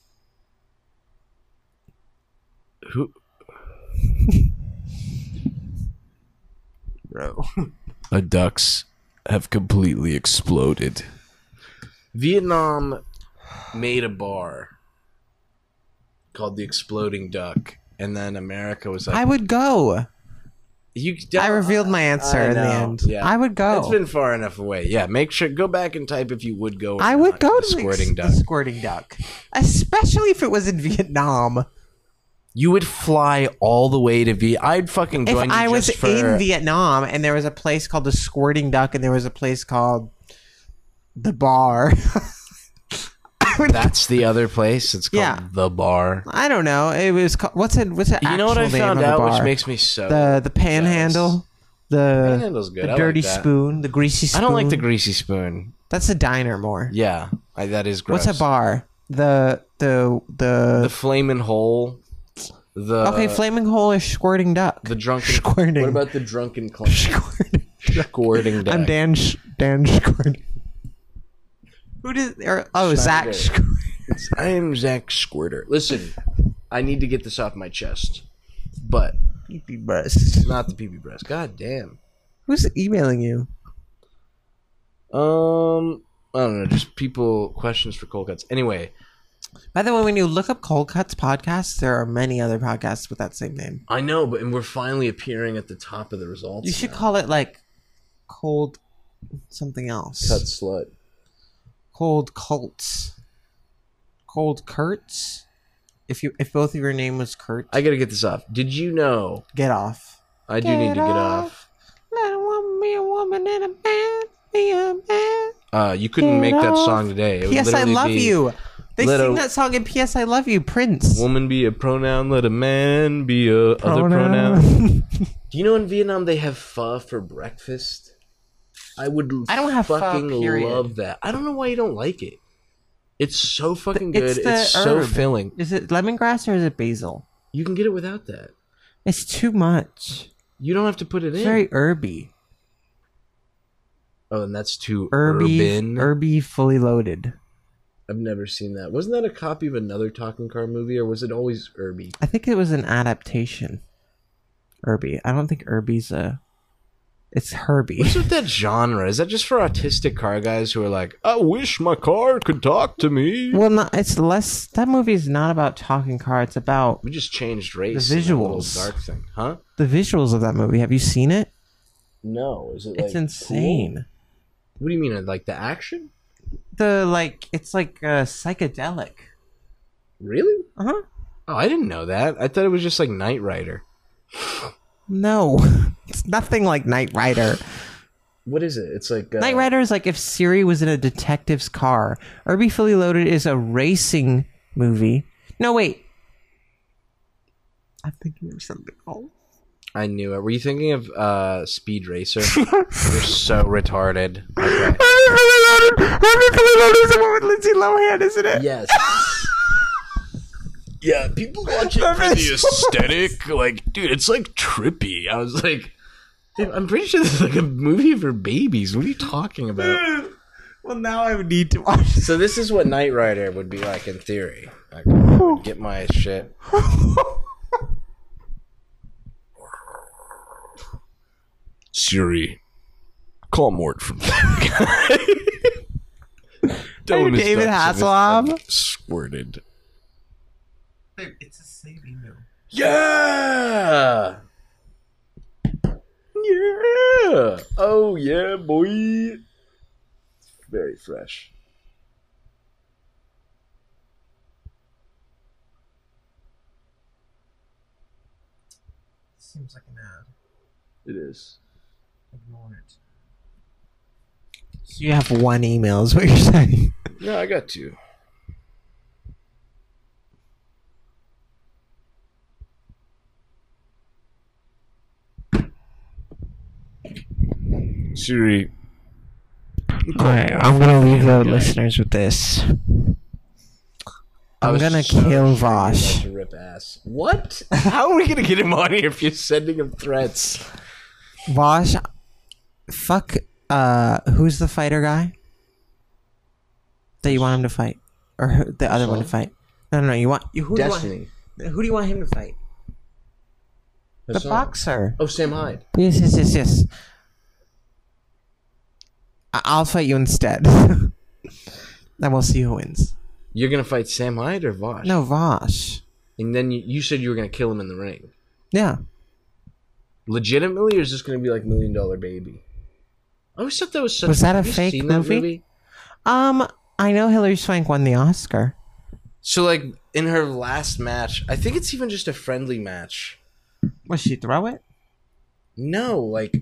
Who? Bro. The ducks have completely exploded. Vietnam made a bar called the Exploding Duck, and then America was like, I would go. "You." I revealed my answer I in the know, end. yeah. I would go. It's been far enough away. Yeah, make sure go back and type if you would go. or I would not go the to Squirting the, Duck. the squirting duck, especially if it was in Vietnam. You would fly all the way to V. I'd fucking If join you I was just for. in Vietnam and there was a place called the Squirting Duck and there was a place called the Bar, I would. That's the other place. It's called Yeah. the Bar. I don't know. It was called, what's it? What's it? You know what I found out, which makes me so the the Panhandle, the Panhandle's good. the I dirty like that. spoon, the greasy I spoon. don't like the greasy spoon. That's a diner more. Yeah, I, that is gross. What's a bar? The the the, The flaming hole. The okay, flaming hole or squirting duck. the drunken. Squirting. What about the drunken clown? Squirting. Squirting duck. I'm Dan Sh- Dan Squirting. Who did? Or, oh, Zach. Schneider. Squirting. I am Zach Squirter. Listen, I need to get this off my chest, but Pee-pee breast. not the pee-pee breast. God damn. Who's emailing you? Um, I don't know. Just people questions for cold cuts. Anyway, By the way, when you look up Cold Cuts podcasts, there are many other podcasts with that same name. I know, but and we're finally appearing at the top of the results. You should now. call it like Cold something else. cut slut. Cold Cults. Cold Kurtz. If you if both of your name was Kurt, I gotta get this off. Did you know? get off. I do need to get off. Let a woman be a woman and a man be a man. Uh, you couldn't Get make that off. song today. It would P S I literally love be, you. They let sing a- that song in P S I love you, Prince. Woman be a pronoun, let a man be a other pronoun. Do you know in Vietnam they have pho for breakfast? I would I don't have pho, fucking period. love that. I don't know why you don't like it. It's so fucking good. It's It's, the so herb. filling. Is it lemongrass or is it basil? You can get it without that. It's too much. You don't have to put it It's in. very herby. Oh, and that's too Herby, urban. herby, fully loaded. I've never seen that. Wasn't that a copy of another talking car movie, or was it always Irby? I think it was an adaptation. Herby. I don't think herby's a. It's Herbie. What's with that genre? Is that just for autistic car guys who are like, I wish my car could talk to me? Well, no, it's less. That movie is not about talking car. It's about We just changed race. The in that little visuals. dark thing, huh? the visuals of that movie. Have you seen it? No, is it? It's like, insane. cool? What do you mean, like the action? The like, it's like uh, psychedelic. Really? Uh huh. Oh, I didn't know that. I thought it was just like Knight Rider. No, it's nothing like Knight Rider. What is it? It's like uh, Knight Rider is like if Siri was in a detective's car. Herbie Fully Loaded is a racing movie. No, wait. I'm thinking of something else. I knew it. Were you thinking of uh, Speed Racer? You're so retarded. Okay. Lindsay Lohan, isn't it? Yes. Yeah, people watch it For the aesthetic, like, dude, it's like trippy. I was like, dude, I'm pretty sure this is like a movie for babies. What are you talking about? Well, now I would need to watch. So this is what Knight Rider would be like in theory. Like, I would get my shit. Siri, call Mort from Tell Hey, him his David ducks have Hasselhoff. squirted. It's a saving meal. Yeah! Yeah! Oh, yeah, boy. Very fresh. Seems like an ad. It is. Ignore it. So you have one email, is what you're saying? No, I got two. Siri, Alright, I'm gonna leave the listeners with this. I I'm was gonna so sure kill you were Vosh. about to rip ass. What? How are we gonna get him on here if you're sending him threats? Vosh, fuck, uh, who's the fighter guy? That you want him to fight? Or who- the other one to fight? No, no, no, you want, you, who Destiny. do you want, who do you want him to fight? The Hassan. boxer. Oh, Sam Hyde. Yes, yes, yes, yes. I- I'll fight you instead. And we'll see who wins. You're gonna fight Sam Hyde or Vosh? No, Vosh. And then you, you said you were gonna kill him in the ring. Yeah. Legitimately, or is this gonna be like Million Dollar Baby? I always thought that was such. Was that a have you fake seen that movie? Um, I know Hilary Swank won the Oscar. So, like in her last match, I think it's even just a friendly match. Was she throw it? No, like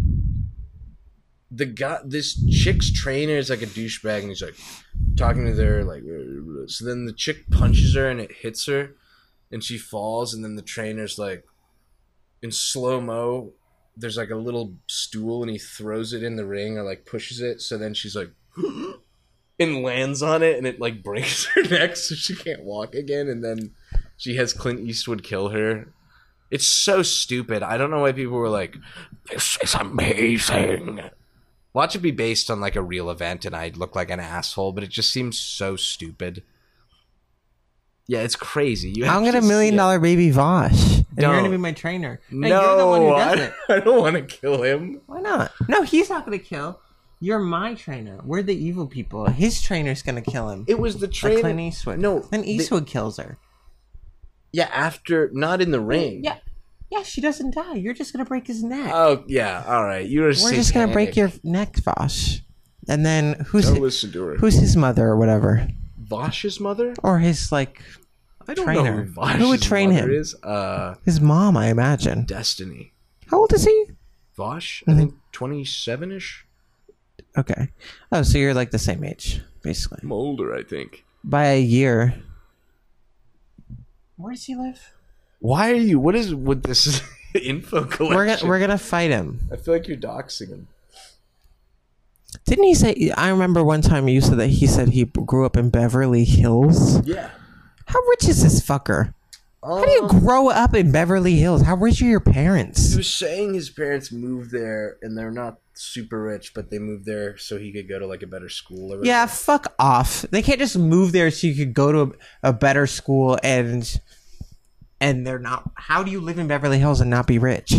the guy, this chick's trainer is like a douchebag, and he's like talking to her, like. So then the chick punches her, and it hits her, and she falls, and then the trainer's like, in slow mo, there's like a little stool, and he throws it in the ring or like pushes it. So then she's like, and lands on it, and it like breaks her neck, so she can't walk again, and then she has Clint Eastwood kill her. It's so stupid. I don't know why people were like, this is amazing. Watch it be based on like a real event and I'd look like an asshole, but it just seems so stupid. Yeah, it's crazy. You I'm have gonna to million see it. dollar baby Vosh. And you're Don't. gonna be my trainer. And No, you're the one who does I, it. I don't want to kill him. Why not? No, he's not gonna kill. You're my trainer. We're the evil people. His trainer's gonna kill him. It was the Like trainer. Clint Eastwood. No, Then the- Eastwood kills her. Yeah, after, not in the ring. Yeah. Yeah, she doesn't die. You're just gonna break his neck. Oh, yeah, all right. You were We're just gonna break your neck, Vosh. And then who's don't hi- listen to her. who's his mother or whatever, Vosh's mother? or his like I don't trainer. know who Vosh's Who would train mother him? is. Uh, his mom, I imagine. Destiny. How old is he? Vosh? Mm-hmm. I think twenty-seven-ish? Okay. Oh, so you're like the same age, basically, I'm older, I think. by a year. Where does he live? Why are you, what is with this info collection? We're gonna we're gonna fight him. I feel like you're doxing him. Didn't he say? I remember one time you said that he said he grew up in Beverly Hills. Yeah. How rich is this fucker? Um, How do you grow up in Beverly Hills? How rich are your parents? He was saying his parents moved there, and they're not super rich, but they moved there so he could go to like a better school. Or Yeah, whatever. fuck off. They can't just move there so you could go to a, a better school and and they're not. How do you live in Beverly Hills and not be rich?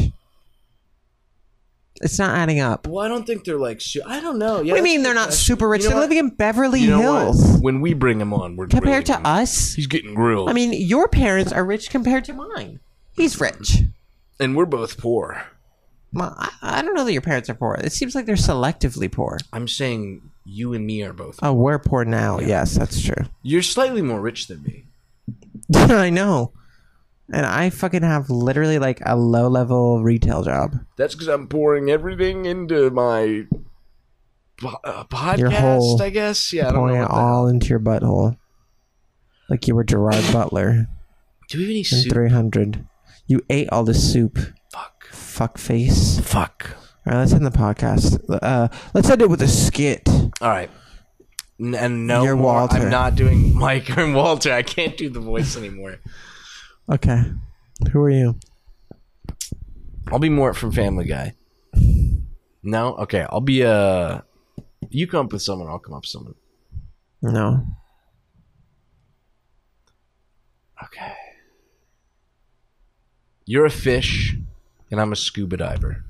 It's not adding up. Well, I don't think they're like. Su- I don't know. Yeah, What do you that's mean a they're good not question. super rich? You know They're what? living in Beverly You know Hills. what? When we bring him on, we're Compared grilling to him. us, He's getting grilled. I mean, your parents are rich compared to mine. He's rich. and we're both poor. Well, I, I don't know that your parents are poor. It seems like they're selectively poor. I'm saying you and me are both. Oh, we're poor now. Yes, that's true. You're slightly more rich than me. I know. And I fucking have literally like a low level retail job. That's because I'm pouring everything into my po- uh, podcast, Your whole- I guess. Yeah, I don't Pouring know it what the hell. all into your butthole. Like you were Gerard Butler Do we have any in soup? three hundred. You ate all the soup. Fuck. fuck face. Fuck. All right, let's end the podcast. Uh, let's end it with a skit. All right. N- and no You're more. Walter. I'm not doing Mike or Walter. I can't do the voice anymore. Okay. Who are you? I'll be Mort from Family Guy. No? Okay. I'll be Uh, you come up with someone. I'll come up with someone. No. Okay. You're a fish, and I'm a scuba diver.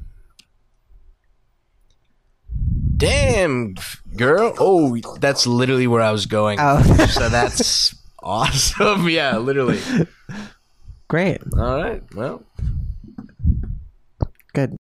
Damn, girl. Oh, that's literally where I was going. Oh. So that's awesome. Yeah, literally. Great. All right. Well. Good.